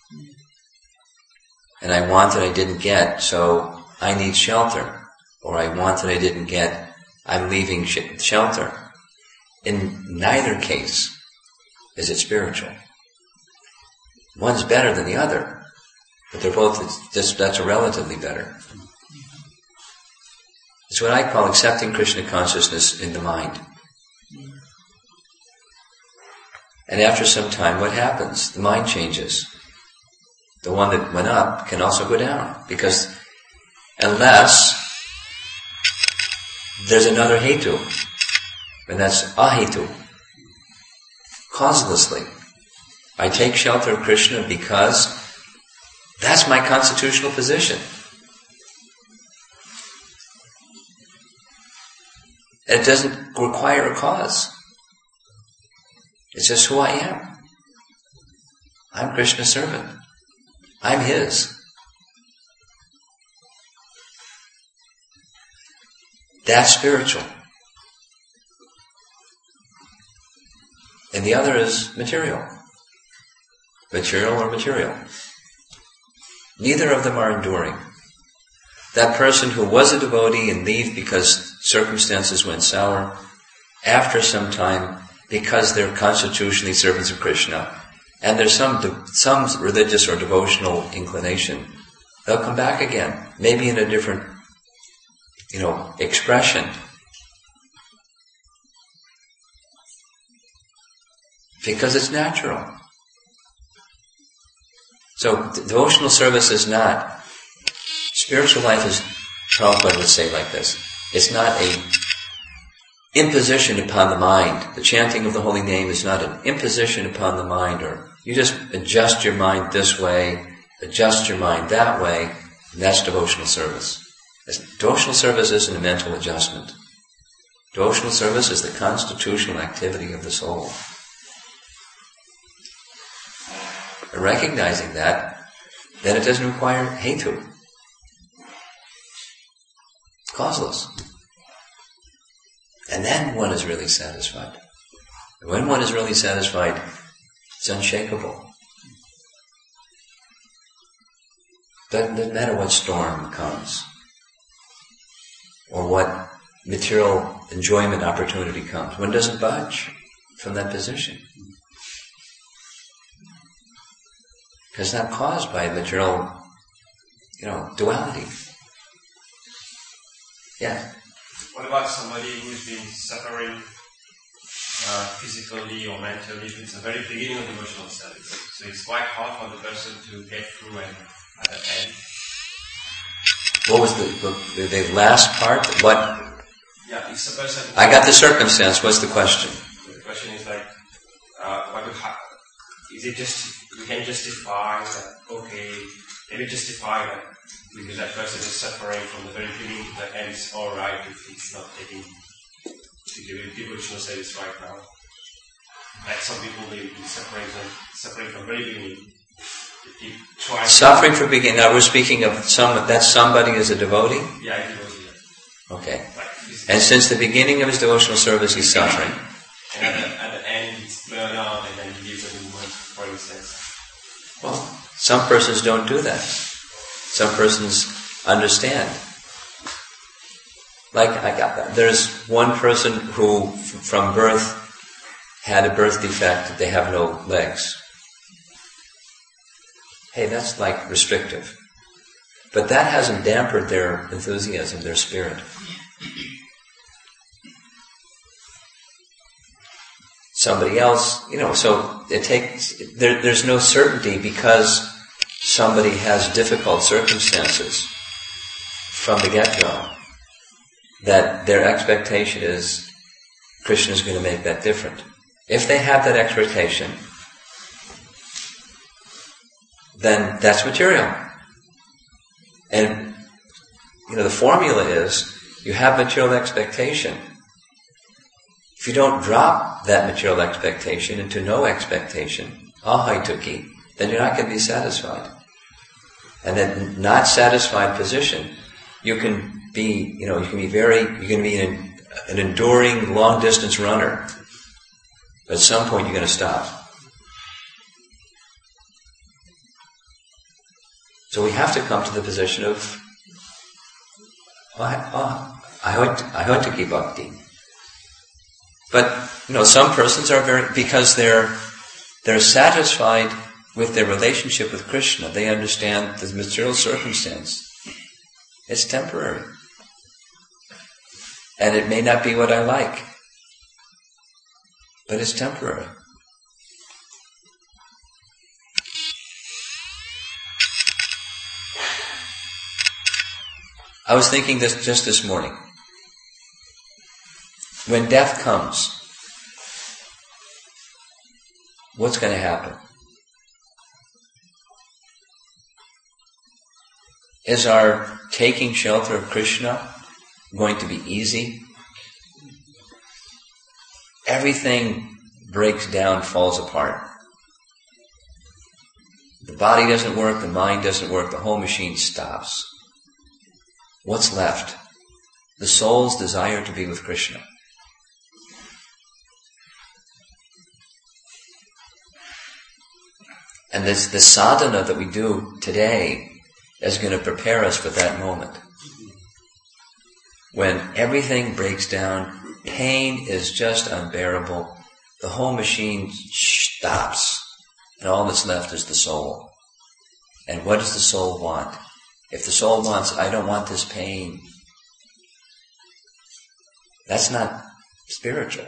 S1: And I want that I didn't get, so I need shelter. Or I want that I didn't get, I'm leaving shelter. In neither case is it spiritual. One's better than the other, but they're both, that's a relatively better. It's what I call accepting Krishna consciousness in the mind. And after some time, what happens? The mind changes. The one that went up can also go down, because unless there's another hetu, and that's ahetu, causelessly. I take shelter of Krishna because that's my constitutional position. It doesn't require a cause. It's just who I am. I'm Krishna's servant. I'm His. That's spiritual. And the other is material. Material or material. Neither of them are enduring. That person who was a devotee and leave because circumstances went sour, after some time, because they're constitutionally servants of Krishna, and there's some religious or devotional inclination, they'll come back again, maybe in a different, expression. Because it's natural. So devotional service is not, spiritual life is, Prabhupada would say like this, it's not an imposition upon the mind. The chanting of the holy name is not an imposition upon the mind, or you just adjust your mind this way, adjust your mind that way, and that's devotional service. Devotional service isn't a mental adjustment. Devotional service is the constitutional activity of the soul. And recognizing that, then it doesn't require hetu. It's causeless. And then one is really satisfied. And when one is really satisfied, it's unshakable. Doesn't matter what storm comes, or what material enjoyment opportunity comes. One doesn't budge from that position. Because it's not caused by material, duality. Yeah.
S5: What about somebody who's been suffering physically or mentally since the very beginning of devotional service? So it's quite hard for the person to get through and at the end.
S1: What was the last part? What?
S5: Yeah, it's a person.
S1: I got the circumstance. What's the question?
S5: The question is like, is it just, we can justify that, okay, maybe justify that because that person is suffering from the very beginning to the end, it's alright if it's not taking the devotional service right now. Like some people, they be suffering from very beginning. They keep trying.
S1: Suffering from beginning. Now we're speaking of that somebody is a devotee?
S5: Yeah, devotee. Yeah.
S1: Okay.
S5: Like,
S1: And since the beginning of his devotional service, he's suffering.
S5: And at the end, it's burned out and then he leaves the movement, for instance.
S1: Well, some persons don't do that. Some persons understand. Like, I got that. There's one person who, from birth, had a birth defect. They have no legs. Hey, that's like restrictive. But that hasn't dampened their enthusiasm, their spirit. Somebody else, so it takes, there's no certainty because somebody has difficult circumstances from the get-go that their expectation is Krishna is going to make that different. If they have that expectation, then that's material. And, the formula is you have material expectation. If you don't drop that material expectation into no expectation, ahaituki, then you're not going to be satisfied. And that not satisfied position, you can be an enduring long distance runner. But at some point you're going to stop. So we have to come to the position of ahaituki bhakti. But, some persons are because they're satisfied with their relationship with Krishna. They understand the material circumstance. It's temporary. And it may not be what I like. But it's temporary. I was thinking this just this morning. When death comes, what's going to happen? Is our taking shelter of Krishna going to be easy? Everything breaks down, falls apart. The body doesn't work, the mind doesn't work, the whole machine stops. What's left? The soul's desire to be with Krishna. And the sadhana that we do today is going to prepare us for that moment. When everything breaks down, pain is just unbearable, the whole machine stops, and all that's left is the soul. And what does the soul want? If the soul wants, I don't want this pain, that's not spiritual.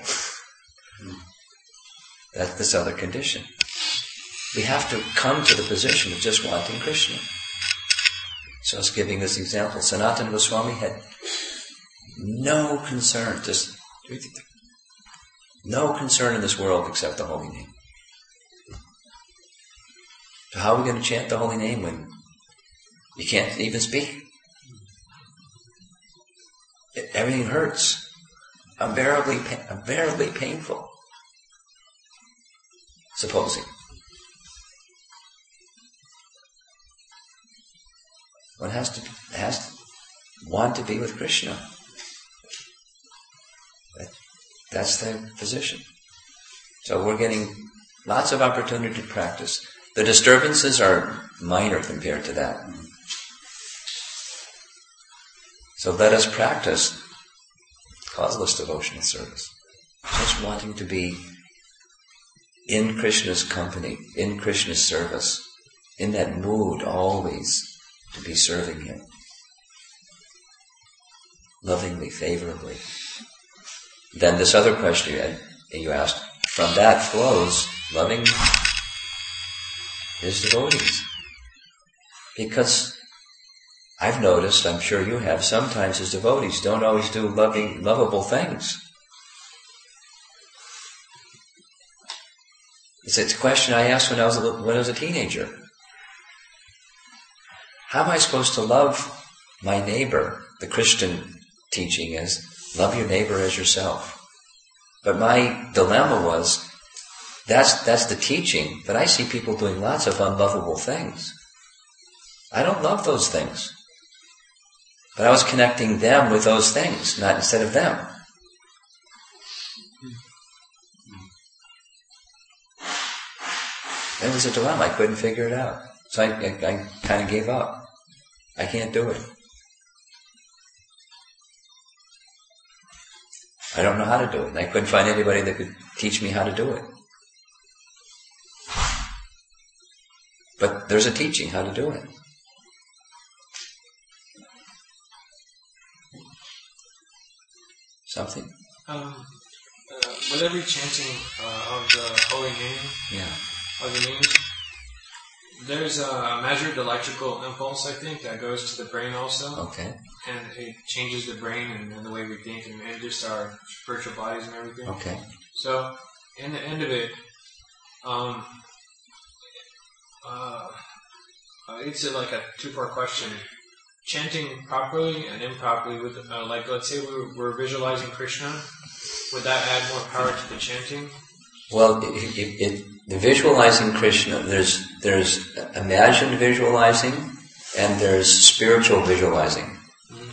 S1: That's this other condition. We have to come to the position of just wanting Krishna. So I was giving this example. Sanatana Goswami had no concern, no concern in this world except the holy name. So how are we going to chant the holy name when you can't even speak? Everything hurts. Unbearably painful. Supposing. One has to want to be with Krishna. That's the position. So we're getting lots of opportunity to practice. The disturbances are minor compared to that. So let us practice causeless devotional service. Just wanting to be in Krishna's company, in Krishna's service, in that mood always to be serving Him. Lovingly, favorably. Then this other question you asked, from that flows loving His devotees. Because I've noticed, I'm sure you have, sometimes as devotees don't always do lovable things. It's a question I asked when I was a teenager. How am I supposed to love my neighbor? The Christian teaching is, love your neighbor as yourself. But my dilemma was, that's the teaching, but I see people doing lots of unlovable things. I don't love those things. But I was connecting them with those things, not instead of them. It was a dilemma. I couldn't figure it out. So I kind of gave up. I can't do it. I don't know how to do it. And I couldn't find anybody that could teach me how to do it. But there's a teaching how to do it. Something?
S6: With every chanting of the holy name, of the names, there's a measured electrical impulse, I think, that goes to the brain also.
S1: Okay.
S6: And it changes the brain and the way we think and just our spiritual bodies and everything.
S1: Okay.
S6: So, in the end of it, it's like a two-part question. Chanting properly and improperly, with like let's say we're visualizing Krishna, would that add more power to the chanting?
S1: Well, the visualizing Krishna, there's imagined visualizing and there's spiritual visualizing. Mm-hmm.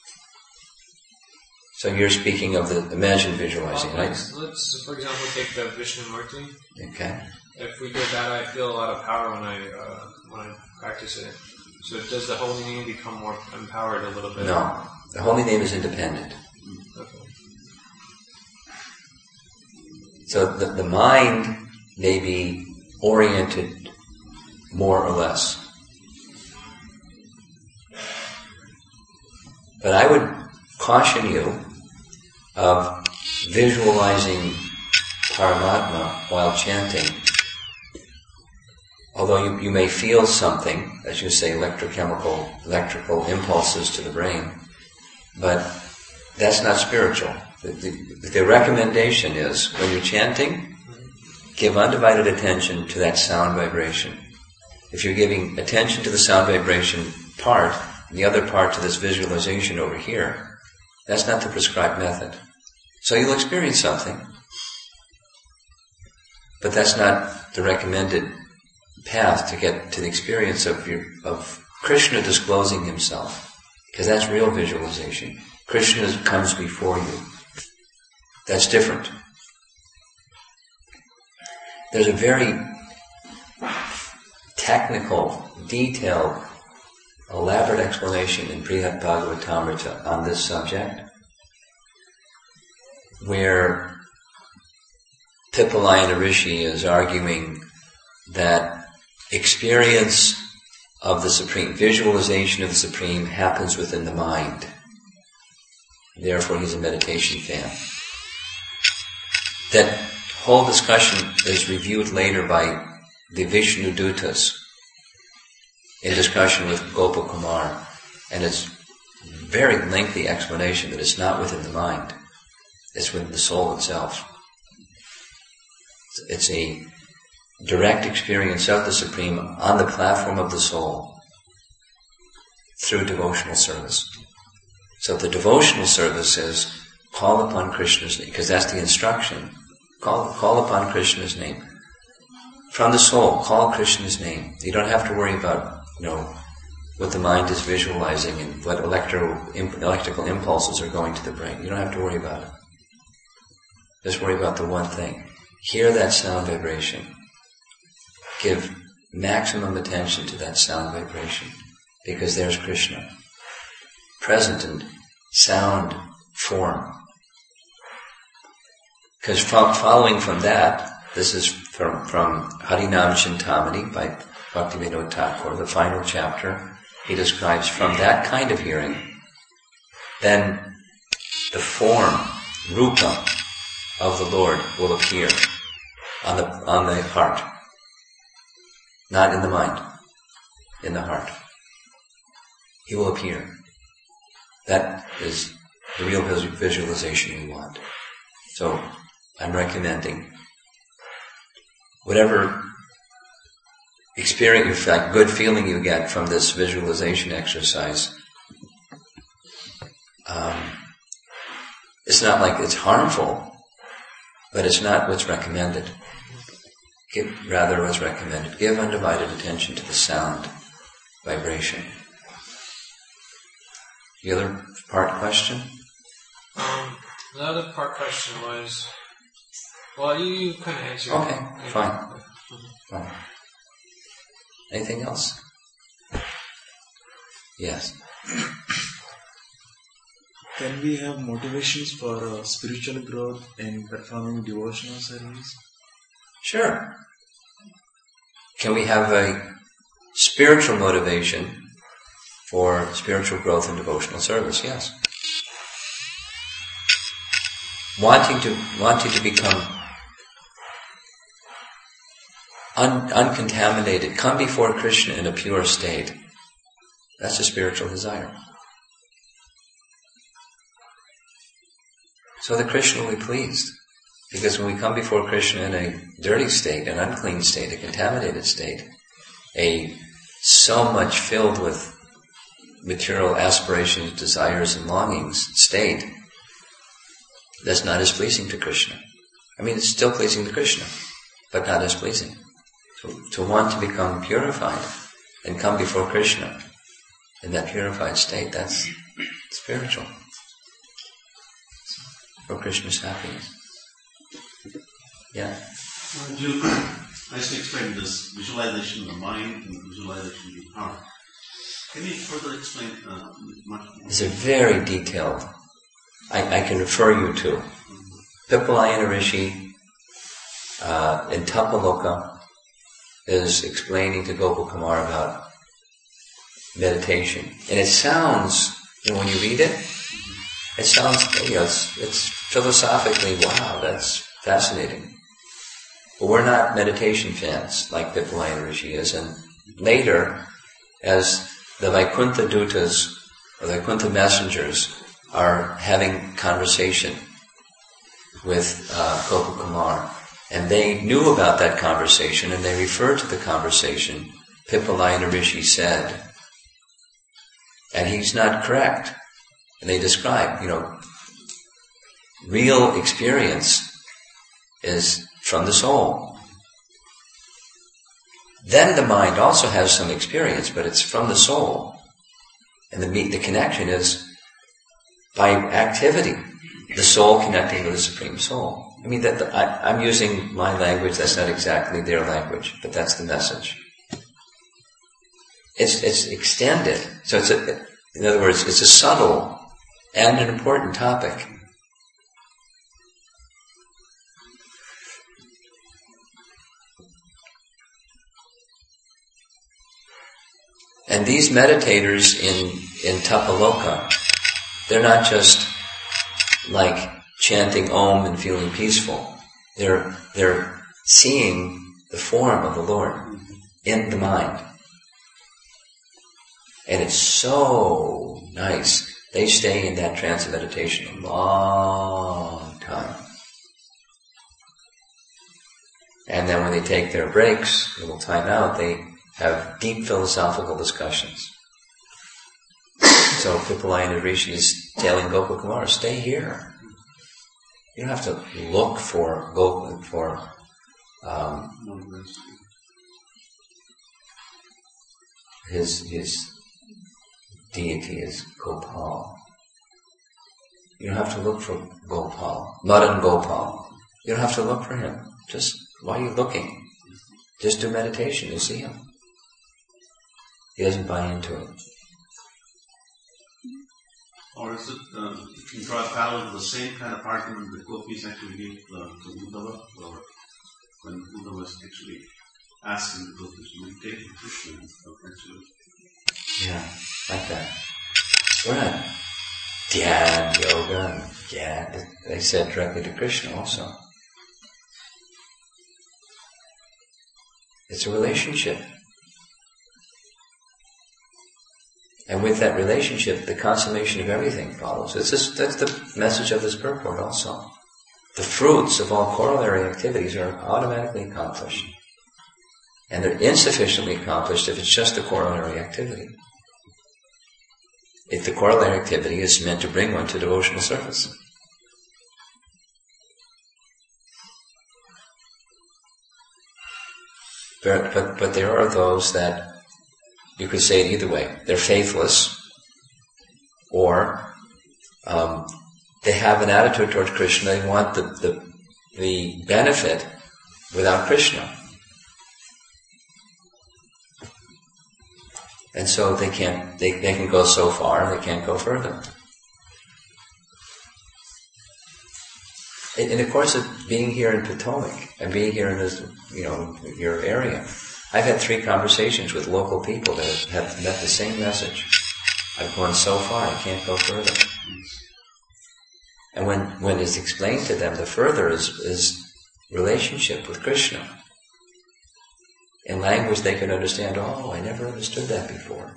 S1: So you're speaking of the imagined visualizing, right?
S6: Let's, for example, take the Vishnumurti.
S1: Okay.
S6: If we did that, I feel a lot of power when I practice it. So does the holy name become more empowered a little bit?
S1: No. The holy name is independent.
S6: Okay.
S1: So the mind may be oriented more or less. But I would caution you of visualizing Paramatma while chanting. Although you may feel something, as you say, electrical impulses to the brain, but that's not spiritual. The recommendation is, when you're chanting, give undivided attention to that sound vibration. If you're giving attention to the sound vibration part, and the other part to this visualization over here, that's not the prescribed method. So you'll experience something, but that's not the recommended path to get to the experience of Krishna disclosing himself, because that's real visualization. Krishna comes before you. That's different. There's a very technical, detailed, elaborate explanation in Brihad Bhagavatamrita on this subject, where Pippalayana Rishi is arguing that experience of the Supreme, visualization of the Supreme happens within the mind. Therefore, he's a meditation fan. That whole discussion is reviewed later by the Vishnu Dutas in discussion with Gopakumar, and it's a very lengthy explanation that it's not within the mind. It's within the soul itself. It's a direct experience of the Supreme on the platform of the soul through devotional service. So the devotional service is call upon Krishna's name, because that's the instruction. Call upon Krishna's name. From the soul, call Krishna's name. You don't have to worry about, what the mind is visualizing and what electrical impulses are going to the brain. You don't have to worry about it. Just worry about the one thing. Hear that sound vibration. Give maximum attention to that sound vibration, because there's Krishna, present in sound form. Because following from that, this is from Harinam Chintamani by Bhaktivinoda Thakur, the final chapter. He describes from that kind of hearing, then the form, rupa, of the Lord will appear on the heart. Not in the mind, in the heart. He will appear. That is the real visualization we want. So I'm recommending whatever experience, in fact, good feeling you get from this visualization exercise, it's not like it's harmful, but it's not what's recommended. Rather what's recommended. Give undivided attention to the sound, vibration. The other part question?
S6: The other part question was, well, you kind of answered.
S1: Okay, fine. Anything else? Yes.
S8: Can we have motivations for spiritual growth in performing devotional service?
S1: Sure. Can we have a spiritual motivation for spiritual growth and devotional service? Yes. Wanting to become uncontaminated, come before Krishna in a pure state. That's a spiritual desire. So that Krishna will be pleased. Because when we come before Krishna in a dirty state, an unclean state, a contaminated state, so much filled with material aspirations, desires, and longings state, that's not as pleasing to Krishna. I mean, it's still pleasing to Krishna, but not as pleasing. To want to become purified and come before Krishna in that purified state, that's spiritual. For Krishna's happiness. Yeah.
S3: You nicely explained this visualization of the mind and visualization of the heart. Can you further explain much more?
S1: It's a very detailed. I can refer you to Pippalayana Rishi in Tapaloka is explaining to Gopal Kumar about meditation, and it sounds, when you read it, it sounds, it's philosophically, wow, that's fascinating. But we're not meditation fans like Pippalayana Rishi is, and later, as the Vaikuntha Dutas, or the Vaikuntha messengers, are having conversation with Gopal Kumar, and they knew about that conversation, and they referred to the conversation, Pippalayana Rishi said, and he's not correct. And they describe, real experience is from the soul. Then the mind also has some experience, but it's from the soul. And the connection is by activity, the soul connecting with the Supreme Soul. I mean, I'm using my language, that's not exactly their language, but that's the message. It's extended. So in other words, it's a subtle and an important topic. And these meditators in Tapaloka, they're not just like chanting Om and feeling peaceful. They're seeing the form of the Lord in the mind. And it's so nice. They stay in that trance of meditation a long time. And then when they take their breaks, a little time out, they have deep philosophical discussions. So Pippalayana Rishi is telling Gopal Kumar, stay here. You don't have to look for Gopal, for his deity is Gopal. You don't have to look for Gopal, Madan Gopal. You don't have to look for him. Just, why are you looking? Just do meditation, you'll see him. He doesn't buy into it.
S3: Or is it, you can draw a parallel to the same kind of argument that gopis actually gave to Uddhava, or when Uddhava was actually asking the gopis to meditate with Krishna actually.
S1: Yeah, like that. We're not dhyan, yoga, dhyan. They said directly to Krishna also. It's a relationship. And with that relationship, the consummation of everything follows. That's the message of this purport also. The fruits of all corollary activities are automatically accomplished. And they're insufficiently accomplished if it's just a corollary activity. If the corollary activity is meant to bring one to devotional service. But there are those that, you could say it either way. They're faithless, or they have an attitude towards Krishna. They want the benefit without Krishna, and so they can't. They can go so far, they can't go further. In the course of being here in Potomac and being here in this, your area, I've had 3 conversations with local people that have met the same message. I've gone so far, I can't go further. And when it's explained to them, the further is relationship with Krishna. In language they can understand, oh, I never understood that before.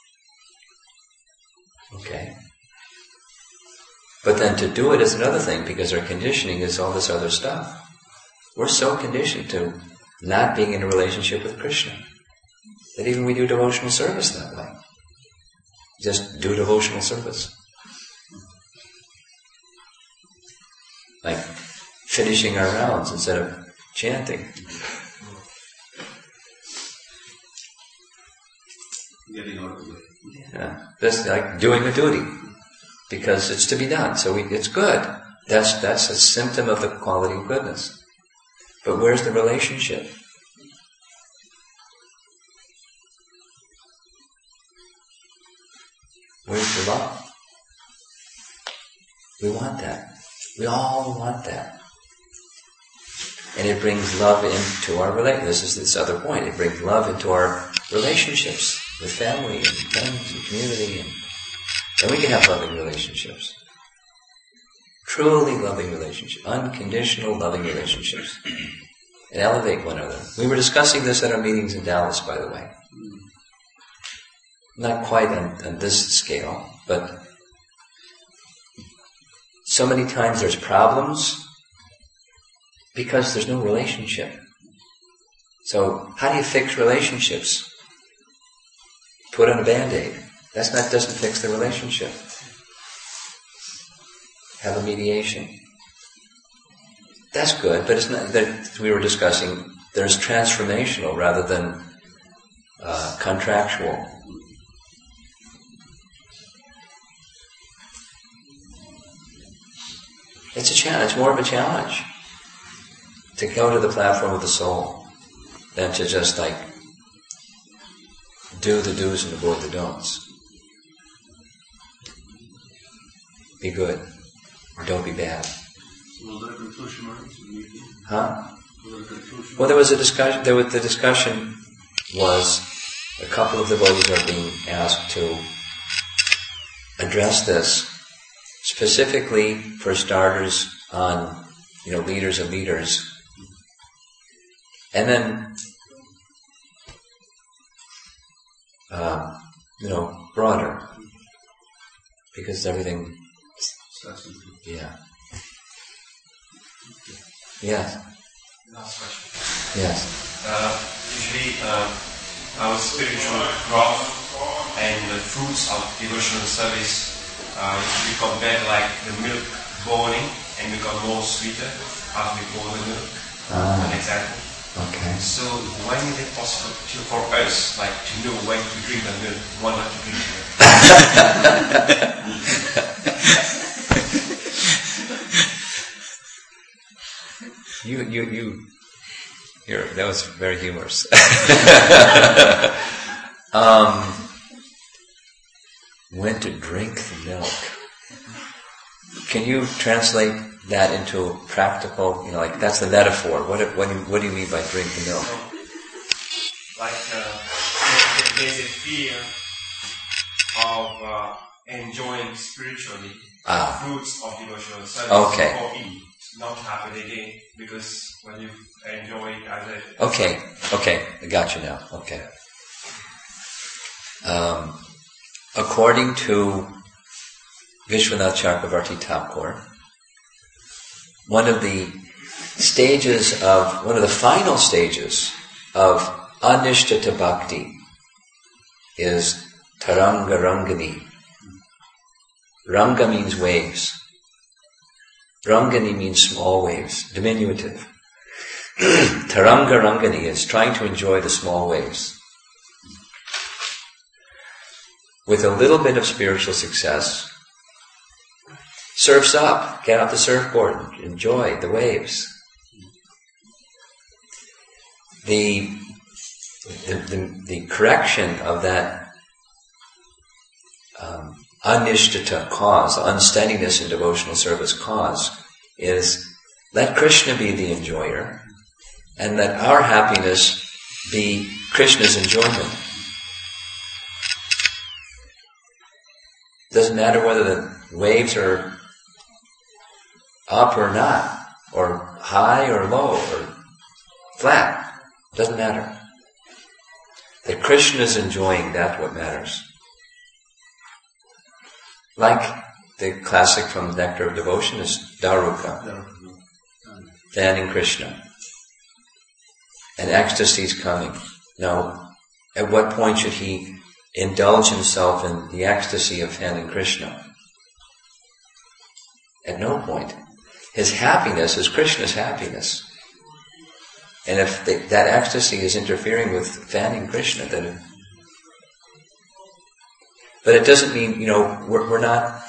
S1: Okay. But then to do it is another thing, because our conditioning is all this other stuff. We're so conditioned to not being in a relationship with Krishna that even we do devotional service that way. Just do devotional service. Like finishing our rounds instead of chanting.
S3: Getting out of the way.
S1: Yeah, just like doing a duty. Because it's to be done, so it's good. That's a symptom of the quality of goodness. But where's the relationship? Where's the love? We want that. We all want that. And it brings love into our relationship. This is this other point. It brings love into our relationships with family and friends and community, and we can have loving relationships. Truly loving relationships. Unconditional loving relationships. And elevate one another. We were discussing this at our meetings in Dallas, by the way. Not quite on this scale, but so many times there's problems because there's no relationship. So how do you fix relationships? Put on a Band-Aid. Doesn't fix the relationship. Have a mediation. That's good, but it's not that we were discussing. There's transformational rather than contractual. It's a challenge. It's more of a challenge to go to the platform of the soul than to just do the do's and avoid the don'ts. Be good. Don't be bad.
S3: Was there a conclusion, Mark?
S1: Huh?
S3: Was there a conclusion?
S1: Well, there was a discussion. The discussion was a couple of devotees are being asked to address this specifically, for starters, on leaders and leaders, and then broader, because everything. Yeah. Yes.
S5: Last question.
S1: Yes.
S5: Usually, our spiritual growth and the fruits of devotional service usually compared like the milk boiling and become more sweeter after we boil the milk. An example.
S1: Okay.
S5: So when is it possible for us, to know when to drink the milk, when not to drink the milk?
S1: That was very humorous. When to drink the milk. Can you translate that into practical, that's the metaphor. What do you mean by drink the milk?
S5: There's a fear of enjoying spiritually fruits of devotional service.
S1: Okay.
S5: Or eat. Not happen again, because when you enjoy it as a... Okay,
S1: I got you now. Okay. according to Vishwanath Chakravarti Thakur, one of the final stages of Anishtata Bhakti is Taranga Rangani. Ranga means waves. Rangani means small waves, diminutive. Taranga Rangani is trying to enjoy the small waves. With a little bit of spiritual success, surf's up, get off the surfboard, enjoy the waves. The correction of that anishtata cause, unsteadiness in devotional service cause, is let Krishna be the enjoyer and let our happiness be Krishna's enjoyment. Doesn't matter whether the waves are up or not, or high or low, or flat. Doesn't matter. That Krishna is enjoying, that's what matters. Like the classic from Nectar of Devotion is Daruka, fanning Krishna. And ecstasy is coming. Now, at what point should he indulge himself in the ecstasy of fanning Krishna? At no point. His happiness is Krishna's happiness. And if that ecstasy is interfering with fanning Krishna, then... But it doesn't mean, we're not...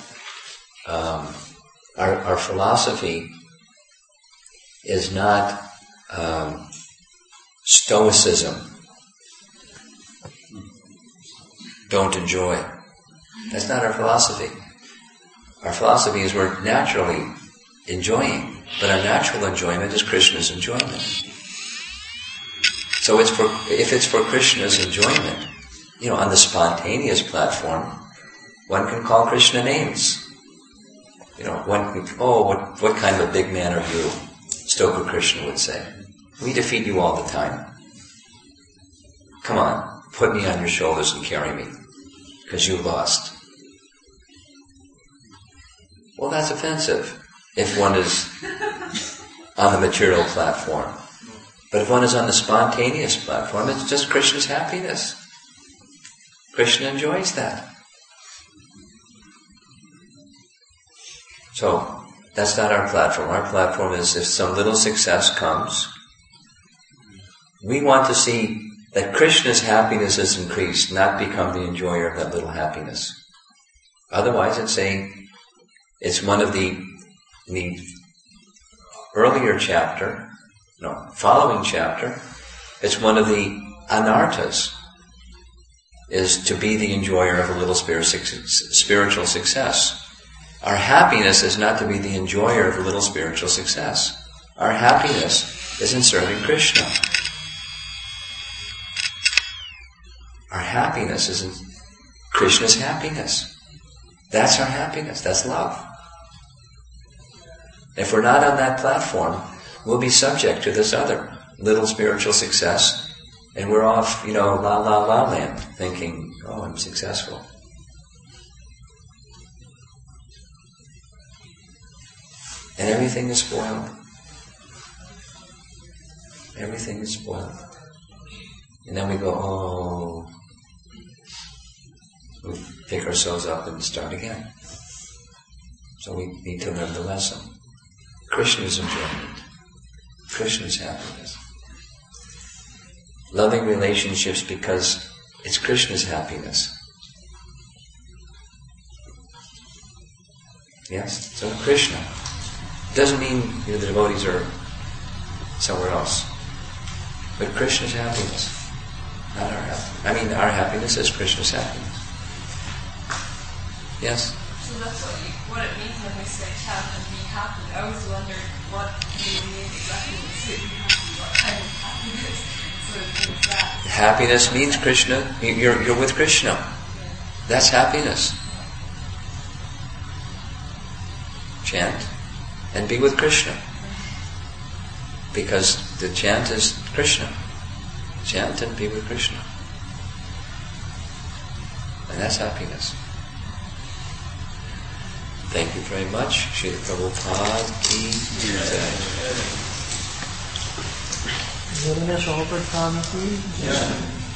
S1: Our philosophy is not stoicism. Don't enjoy. That's not our philosophy. Our philosophy is we're naturally enjoying, but our natural enjoyment is Krishna's enjoyment. So if it's for Krishna's enjoyment, on the spontaneous platform, one can call Krishna names. One can, what kind of a big man are you? Stoka Krishna would say. We defeat you all the time. Come on, put me on your shoulders and carry me, because you lost. Well, that's offensive if one is on the material platform. But if one is on the spontaneous platform, it's just Krishna's happiness. Krishna enjoys that. So, that's not our platform. Our platform is if some little success comes, we want to see that Krishna's happiness is increased, not become the enjoyer of that little happiness. Otherwise, it's one of the earlier chapter, following chapter, it's one of the anarthas, is to be the enjoyer of a little spiritual success. Our happiness is not to be the enjoyer of a little spiritual success. Our happiness is in serving Krishna. Our happiness is in Krishna's happiness. That's our happiness. That's love. If we're not on that platform, we'll be subject to this other little spiritual success, and we're off, la la la land, thinking, I'm successful. And everything is spoiled. Everything is spoiled. And then we go, we pick ourselves up and start again. So we need to learn the lesson. Krishna's enjoyment. Krishna's happiness. Loving relationships because it's Krishna's happiness. Yes? So Krishna. Doesn't mean the devotees are somewhere else. But Krishna's happiness. Not our happiness. Our happiness is Krishna's happiness. Yes?
S9: So that's what it means when we say chant and be happy. I always wondered what you mean exactly when you say be happy. What kind of happiness? So it means that.
S1: Happiness means Krishna. You're with Krishna. That's happiness. Chant and be with Krishna. Because the chant is Krishna. Chant and be with Krishna. And that's happiness. Thank you very much. Srila Prabhupada ki jai.
S10: Prabhupada ki jai.